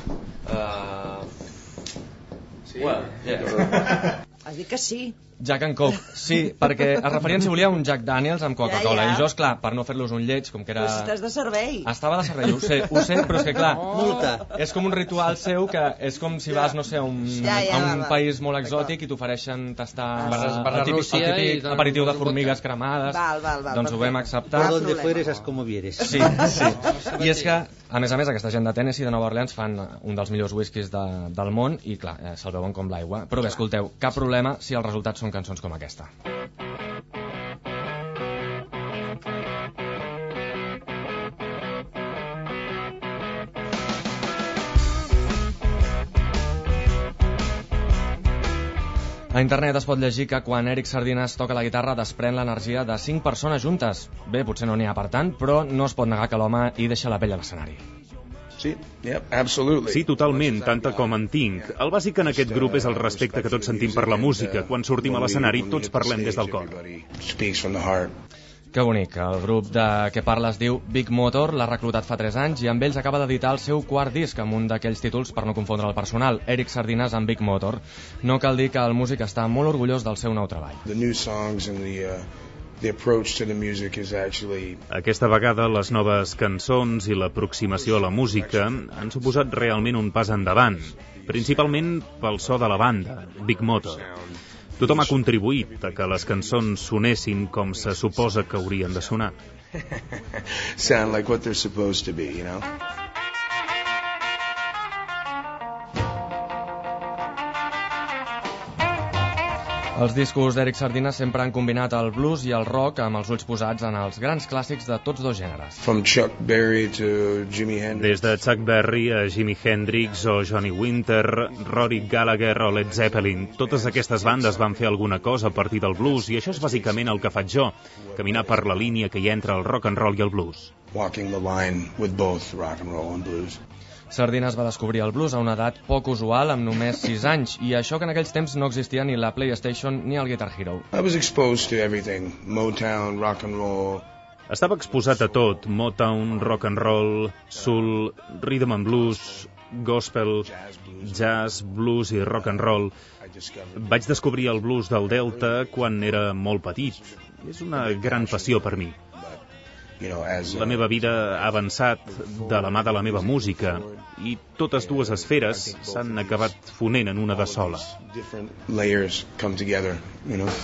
Sí. Well, yeah. Has dit que sí. Jack and Coke, sí, perquè es referien si volia un Jack Daniels amb Coca-Cola, Ja. i jo, esclar, per no fer-los un lleig, com que era... Però si estàs de servei. Estava de servei, ho sé, però és que, clar, Multa. és com un ritual seu que és com si vas, no sé, a un país molt exòtic i t'ofereixen tastar el típic aperitiu de formigues cremades. Doncs ho vam acceptar. Por donde fueres es como vieres. Sí. I és que, a més, aquesta gent de Tennessee, de Nova Orleans, fan un dels millors whiskies del món i, clar, se'l veuen com l'aigua. Però bé, escolteu, cap problema si els resultats són cançons com aquesta. A internet es pot llegir que quan Eric Sardinas toca la guitarra desprèn l'energia de 5 persones juntes. Bé, potser no n'hi ha per tant, però no es pot negar que l'home hi deixa la pell a l'escenari. Sí, totalment, tanta com en tinc. El bàsic en aquest grup és el respecte que tots sentim per la música. Quan sortim a l'escenari tots parlem des del cor. Que bonic, el grup de què parla es diu Big Motor, l'ha reclutat fa 3 anys i amb ells acaba d'editar el seu quart disc amb un d'aquells títols per no confondre el personal, Eric Sardinas amb Big Motor. No cal dir que el músic està molt orgullós del seu nou treball. Aquesta vegada les noves cançons i l'aproximació a la música han suposat realment un pas endavant, principalment pel so de la banda, Big Motor. Tothom ha contribuït a que les cançons sonessin com se suposa que haurien de sonar. Sound like what they're supposed to be, you know? Els discos d'Eric Sardinas sempre han combinat el blues i el rock amb els ulls posats en els grans clàssics de tots dos gèneres. From Chuck Berry to Jimi Hendrix. Des de Chuck Berry a Jimi Hendrix o Johnny Winter, Rory Gallagher o Led Zeppelin, totes aquestes bandes van fer alguna cosa a partir del blues i això és bàsicament el que faig jo, caminar per la línia que hi ha entre el rock and roll i el blues. Walking the line with both rock and roll and blues. Sardinas va descobrir el blues a una edat poc usual, amb només 6 anys, i això que en aquells temps no existia ni la PlayStation ni el Guitar Hero. I was exposed to everything, Motown, rock and roll. Estava exposat a tot, Motown, rock and roll, soul, rhythm and blues, gospel, jazz, blues i rock and roll. Vaig descobrir el blues del Delta quan era molt petit. És una gran passió per mi. La meva vida ha avançat de la mà de la meva música i totes dues esferes s'han acabat fonent en una de sola. Layers come together, you know.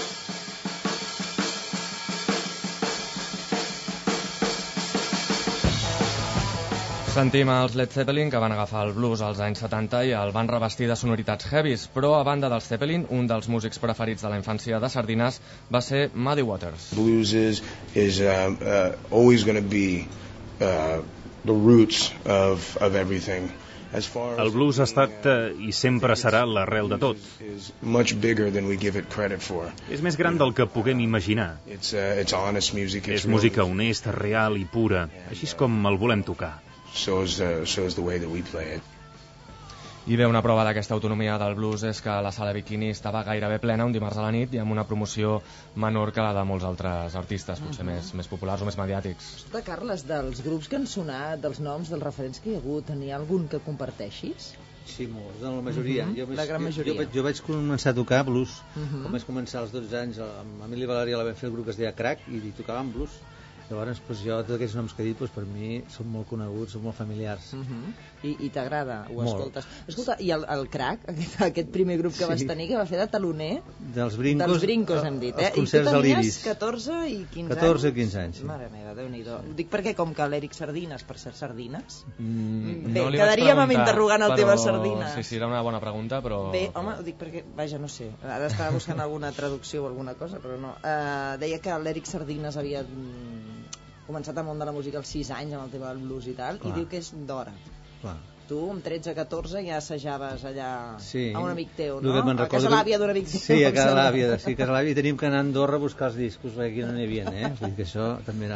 Sentim els Led Zeppelin, que van agafar el blues als anys 70 i el van revestir de sonoritats heavies, però a banda dels Zeppelin, un dels músics preferits de la infància de Sardinas va ser Muddy Waters. Blues is always going to be the roots of everything. El blues ha estat i sempre serà l'arrel de tot. Much bigger than we give it credit for. És més gran del que puguem imaginar. It's honest music. És música honesta, real i pura. Així és com el volem tocar. So is the way that we play it. I bé, una prova d'aquesta autonomia del blues és que la sala Bikini estava gairebé plena un dimarts a la nit i amb una promoció menor que la de molts altres artistes, potser més populars o més mediàtics. Escolta, Carles, dels grups que han sonat, dels noms, dels referents que hi ha hagut, n'hi ha algun que comparteixis? Sí, molts, la majoria. La gran majoria. Jo vaig començar a tocar blues. Com vaig començar als 12 anys, amb Emili Valèria la vam fer el grup que es deia Crack i tocàvem blues. Llavors, jo, tots aquests noms que he dit, per mi són molt coneguts, són molt familiars. I t'agrada, ho molt. Escoltes. Escolta, i el Crack, aquest primer grup que vas tenir, que va fer de taloner dels Brincos, hem dit, els concerts de l'Iris. I tu tenies 14 i 15 anys. 14 i 15 anys, sí. Mare meva, Déu-n'hi-do. Dic perquè com que l'Eric Sardinas, per ser Sardines, bé, no quedaríem amb interrogant el tema Sardines. Sí, era una bona pregunta, però... Bé, home, ho dic perquè, vaja, no sé, ara estava buscant alguna traducció o alguna cosa, però no. Deia que l'Eric Sardinas havia començat al món de la música als 6 anys amb el tema del blues i tal, i diu que és d'hora. Tu amb 13-14 ja assajaves allà a un amic teu, no? A casa l'àvia d'un amic teu. Sí, a casa l'àvia, i teníem que anar a Andorra a buscar els discos perquè aquí no n'hi havia, Vull dir que això també era...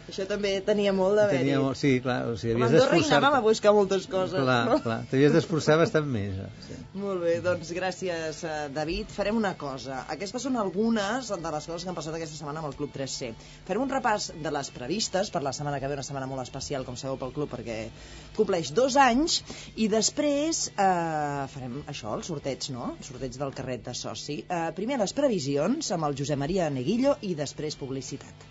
Això també tenia molt de mèrit. Sí, clar. O sigui, a Andorra hi anàvem a buscar moltes coses. Clar, t'havies d'esforçar bastant més. Sí. Molt bé, doncs gràcies, David. Farem una cosa. Aquestes són algunes de les coses que han passat aquesta setmana amb el Club 3C. Farem un repàs de les previstes per la setmana que ve, una setmana molt especial, com sabeu, pel club, perquè compleix 2 anys, i després farem això, el sorteig, no? El sorteig del carret de soci. Primer les previsions amb el Josep Maria Neguillo i després publicitat.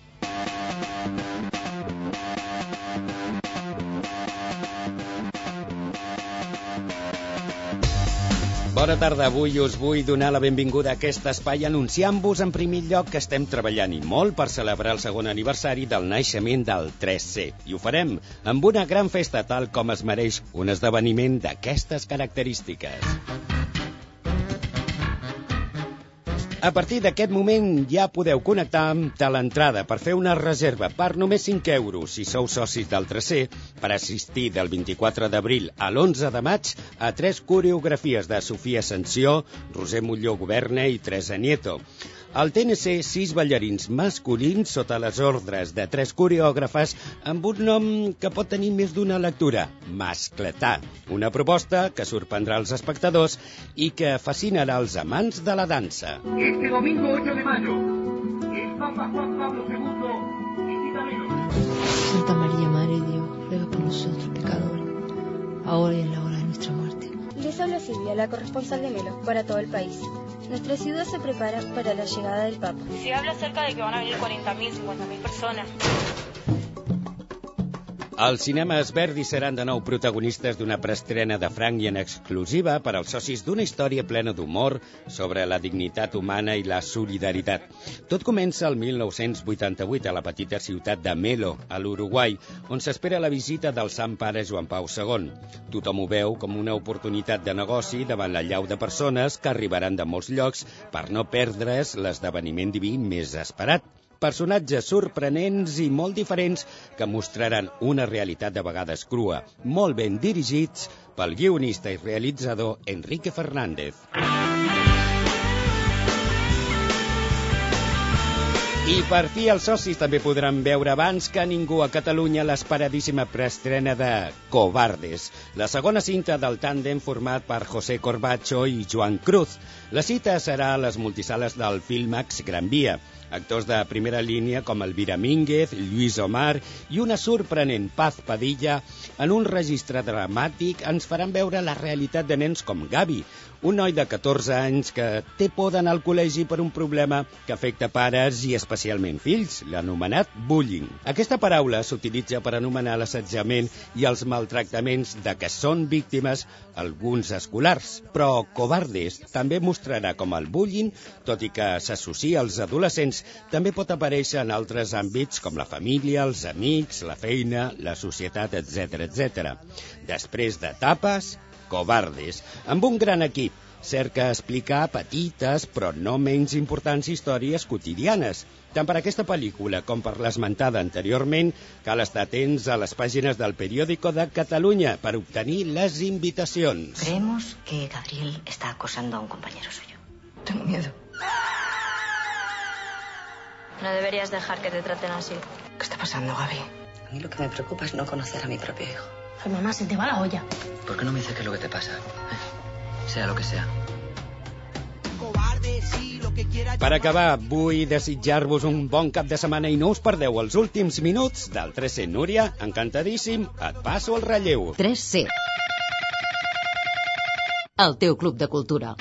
Bona tarda, avui us vull donar la benvinguda a aquest espai anunciant-vos en primer lloc que estem treballant i molt per celebrar el segon aniversari del naixement del 3C. I ho farem amb una gran festa tal com es mereix un esdeveniment d'aquestes característiques. A partir d'aquest moment ja podeu connectar amb l'entrada per fer una reserva per només 5 euros si sou socis del 3C per assistir del 24 d'abril a l'11 de maig a 3 coreografies de Sofia Ascensió, Roser Molló Governa i Teresa Nieto. Al TNC, 6 ballarins masculins sota les ordres de 3 coreògrafes amb un nom que pot tenir més d'una lectura, Mascletà. Una proposta que sorprendrà els espectadors i que fascinarà els amants de la dansa. Este domingo 8 de mayo, el Papa Juan Pablo II visita Melo. Santa María, Madre de Dios, ruega por nosotros pecadores, ahora y en la hora de nuestra muerte. Les habla Silvia, la corresponsal de Melo, para todo el país. Nuestra ciudad se prepara para la llegada del Papa. Se habla acerca de que van a venir 40.000, 50.000 personas. Els cinemes Verdi seran de nou protagonistes d'una preestrena de franc i en exclusiva per als socis d'una història plena d'humor sobre la dignitat humana i la solidaritat. Tot comença el 1988 a la petita ciutat de Melo, a l'Uruguai, on s'espera la visita del Sant Pare Joan Pau II. Tothom ho veu com una oportunitat de negoci davant la llau de persones que arribaran de molts llocs per no perdre's l'esdeveniment diví més esperat. Personatges sorprenents i molt diferents que mostraran una realitat de vegades crua, molt ben dirigits pel guionista i realitzador Enrique Fernández. I per fi els socis també podran veure abans que ningú a Catalunya l'esperadíssima preestrena de Covardes, la segona cinta del tàndem format per José Corbacho i Joan Cruz. La cita serà a les multisales del Filmax Gran Via. Actors de primera línia com Elvira Mínguez, Lluís Omar i una sorprenent Paz Padilla en un registre dramàtic ens faran veure la realitat de nens com Gavi, un noi de 14 anys que té por d'anar al col·legi per un problema que afecta pares i especialment fills, l'anomenat bullying. Aquesta paraula s'utilitza per anomenar l'assetjament i els maltractaments de què són víctimes alguns escolars. Però Covardes també mostrarà com el bullying, tot i que s'associa als adolescents, també pot aparèixer en altres àmbits com la família, els amics, la feina, la societat, etc. Després d'etapes, Covardes, amb un gran equip, cerca explicar petites però no menys importants històries quotidianes. Tant per aquesta pel·lícula com per l'esmentada anteriorment, cal estar atents a les pàgines del Periódico de Catalunya per obtenir les invitacions. Creemos que Gabriel está acosando a un compañero suyo. Tengo miedo. No deberías dejar que te traten así. ¿Qué está pasando, Gaby? A mí lo que me preocupa es no conocer a mi propio hijo. Ay, mamá, se te va la olla. ¿Por qué no me dices qué es lo que te pasa? Sea lo que sea. Per acabar, vull desitjar-vos un bon cap de setmana i no us perdeu els últims minuts del 3C. Núria, encantadíssim, et passo el relleu. 3C. El teu club de cultura.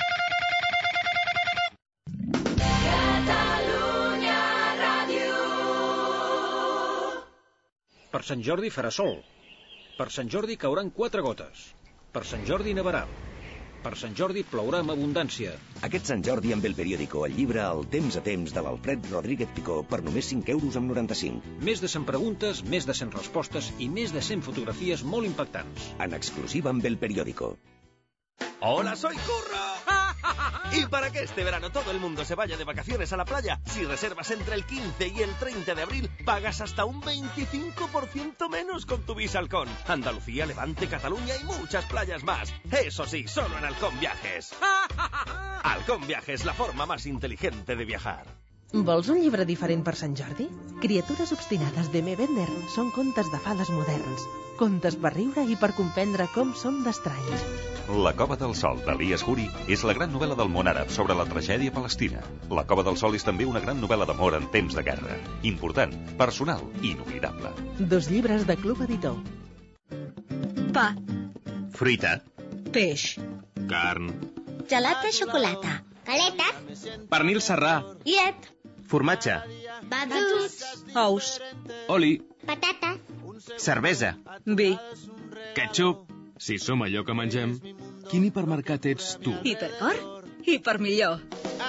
Per Sant Jordi farà sol. Per Sant Jordi cauran 4 gotes. Per Sant Jordi nevarà. Per Sant Jordi plourà amb abundància. Aquest Sant Jordi amb El Periódico, el llibre El temps a temps de l'Alfred Rodríguez Picó per només 5 euros amb 95. Més de 100 preguntes, més de 100 respostes i més de 100 fotografies molt impactants. En exclusiva amb El Periódico. ¡Hola, soy Curro! Y para que este verano todo el mundo se vaya de vacaciones a la playa, si reservas entre el 15 y el 30 de abril, pagas hasta un 25% menos con tu Visa Halcón. Andalucía, Levante, Cataluña y muchas playas más. Eso sí, solo en Halcón Viajes. Halcón Viajes, la forma más inteligente de viajar. Vols un llibre diferent per Sant Jordi? Criatures obstinades d'M. Bender són contes de fades moderns. Contes per riure i per comprendre com som d'estranys. La Cova del Sol, d'Elias Huri, és la gran novel·la del món àrab sobre la tragèdia palestina. La Cova del Sol és també una gran novel·la d'amor en temps de guerra. Important, personal i inoblidable. 2 llibres de Club Editor. Pa. Fruita. Peix. Carn. Gelat de xocolata. Galetes. Pernil serrà. Llet. Formatge. Badús. Ous. Oli. Patata. Cervesa. Vi. Ketchup. Si som allò que mengem, quin hipermercat ets tu? Hipercor. Hipermillor.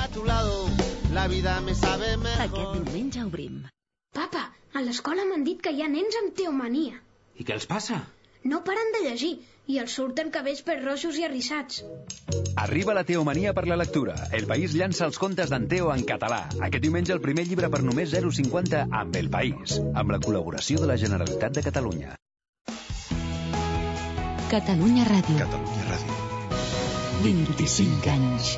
Aquest diumenge obrim. Papa, a l'escola m'han dit que hi ha nens amb teomania. I què els passa? No paren de llegir i els surten cabells pelrosos i arrissats. Arriba la teomania per la lectura. El País llança els contes d'en Teo en català. Aquest diumenge el primer llibre per només 0,50 amb El País, amb la col·laboració de la Generalitat de Catalunya. Catalunya Ràdio. Catalunya Ràdio. 25 anys.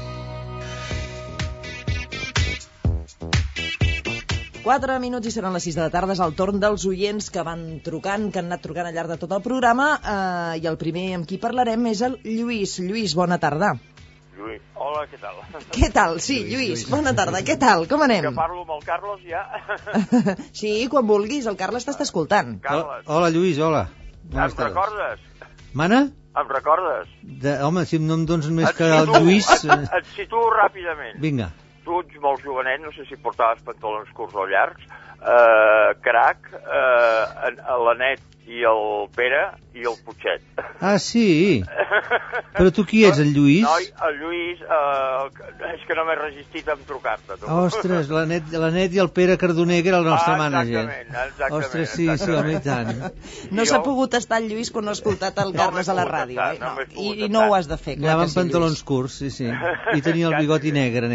4 minuts i seran les 6 de la tarda. És el torn dels oients que van trucant, que han anat trucant al llarg de tot el programa, i el primer amb qui parlarem és el Lluís. Lluís, bona tarda. Lluís, hola, què tal? Què tal? Sí, Lluís, bona tarda, què tal? Com anem? Que parlo amb el Carlos ja. Sí, quan vulguis, el Carles t'està escoltant. Carles. Hola, Lluís, hola. Em recordes? Mana? Em recordes? Home, si no em dones més que el Lluís... Et situo ràpidament. Vinga. Tu ets molt jovenet, no sé si portaves pantalons curts o llargs, crac, l'Anet i el Pere i el Putxet. Ah, sí? Però tu qui ets, el Lluís? No, el Lluís, és que no m'he resistit a trucar-te. Ostres, l'Anet i el Pere Cardoner, que era el nostre mànager. Exactament. Ostres, sí, home, i tant. No s'ha pogut estar el Lluís quan no ha escoltat el Carles a la ràdio. I no ho has de fer, clar Anava que amb sí, pantalons curts, sí. I tenia el bigoti negre.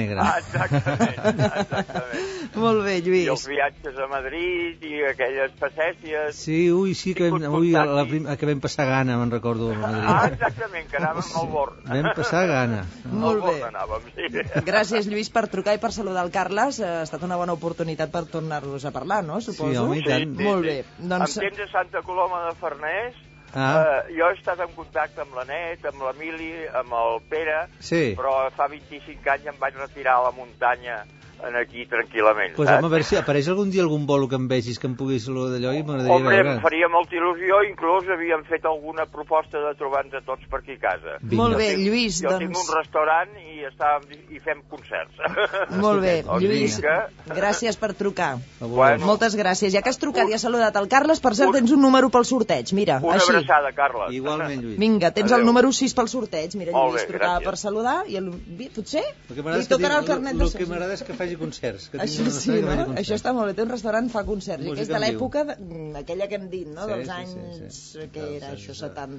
Exactament. Molt bé, Lluís. I els viatges a Madrid i aquelles passècies. Sí, que vam passar gana, me'n recordo. Exactament, que anàvem al bord. Vam passar gana. Molt bé. Anàvem, sí. Gràcies, Lluís, per trucar i per saludar el Carles. Ha estat una bona oportunitat per tornar-los a parlar, no? Suposo. Sí, home, i tant. Molt bé. Doncs... Em tens a Santa Coloma de Farners. Jo he estat en contacte amb l'Anet, amb l'Emili, amb el Pere, però fa 25 anys em vaig retirar a la muntanya aquí tranquil·lament. Pues home, a veure si apareix algun dia algun bolo que em vegis que em puguis saludar d'allò i m'agradaria veure. Home, em faria molta il·lusió, inclús havíem fet alguna proposta de trobar-nos tots per aquí a casa. Molt bé, Lluís, jo tinc un restaurant i fem concerts. Molt bé, Lluís, gràcies per trucar. Moltes gràcies. Ja que has trucat i has saludat el Carles, per cert, tens un número pel sorteig, mira, una així. Una abraçada, Carles. Igualment, Lluís. Vinga, tens el número 6 pel sorteig. Mira, Lluís trucava per saludar i potser li tocarà el carnet de soci. El que m'agrada és que faci concerts. Això sí, no? Això està molt bé. Té un restaurant, fa concerts. I aquesta l'època, aquella que hem dit, no? Dels anys, què era això,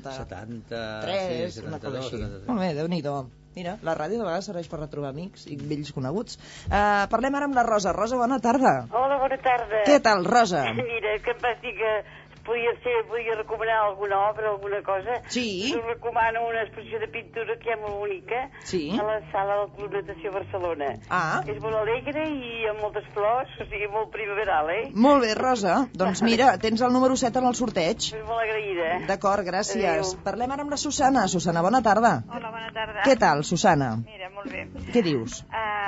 73, una cosa així. Molt bé, Déu-n'hi-do. Mira, la ràdio de vegades serveix per retrobar amics i vells coneguts. Parlem ara amb la Rosa. Rosa, bona tarda. Hola, bona tarda. Què tal, Rosa? Mira, que em vas dir que podia recomanar alguna obra, alguna cosa. Sí. Us recomano una exposició de pintura que hi ha molt bonica a la sala del Club Natació Barcelona. És molt alegre i amb moltes flors, o sigui, molt primaveral, Molt bé, Rosa. Doncs mira, tens el número 7 en el sorteig. Molt agraïda. D'acord, gràcies. Parlem ara amb la Susana. Susana, bona tarda. Hola, bona tarda. Què tal, Susana? Mira, molt bé. Què dius?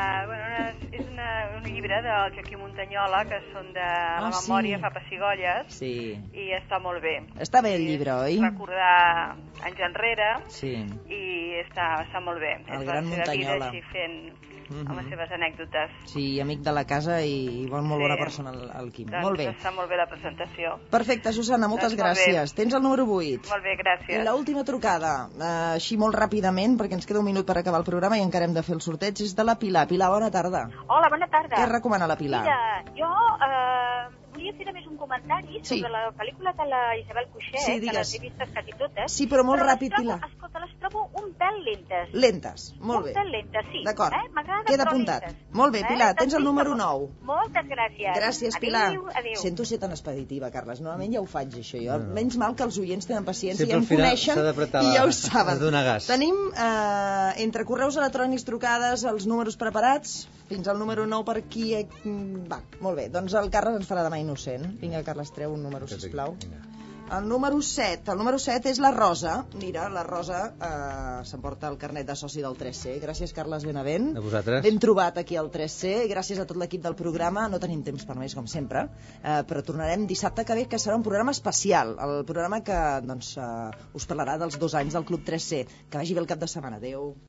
És un llibre del Joaquim Montanyola, que són de la memòria fa pessigolles. Sí. I està molt bé. Està bé el llibre, oi? Recordar anys enrere. Sí. I està molt bé. El gran Montanyola. És la seva vida així fent amb les seves anècdotes. Sí, amic de la casa i molt bona persona, el Quim. Doncs molt bé. Està molt bé la presentació. Perfecte, Susana, moltes gràcies. Tens el número 8. Molt bé, gràcies. I l'última trucada, així molt ràpidament, perquè ens queda un minut per acabar el programa i encara hem de fer el sorteig, és de la Pilar. Pilar, bona tarda. Hola, bona tarda. Què recomana la Pilar? Mira, jo volia fer més un comentari sobre la pel·lícula de la Isabel Cuixet, que les he vistes quasi totes. Sí, però molt ràpid, Pilar. Escolta, les trobo un pèl lentes. Lentes, molt bé. Un pèl lentes, sí. D'acord, m'agrada, queda apuntat. Molt bé, Pilar, tens el número 9. Moltes gràcies. Gràcies, Pilar. Adéu. Sento ser tan expeditiva, Carles. Normalment ja ho faig, això. Jo. Menys mal que els oients tenen paciència i em coneixen i ja ho saben. Tenim entre correus electrònics, trucades, els números preparats, fins al número 9 per aquí. Va, molt bé, doncs el Carles ens farà demà innocent. Vinga, Carles, treu un número, sisplau. El número 7. El número 7 és la Rosa. Mira, la Rosa s'emporta el carnet de soci del 3C. Gràcies, Carles Benavent. A vosaltres. Ben trobat aquí al 3C. Gràcies a tot l'equip del programa. No tenim temps per més, com sempre, però tornarem dissabte que ve, que serà un programa especial. El programa que us parlarà dels 2 anys del Club 3C. Que vagi bé el cap de setmana. Adéu.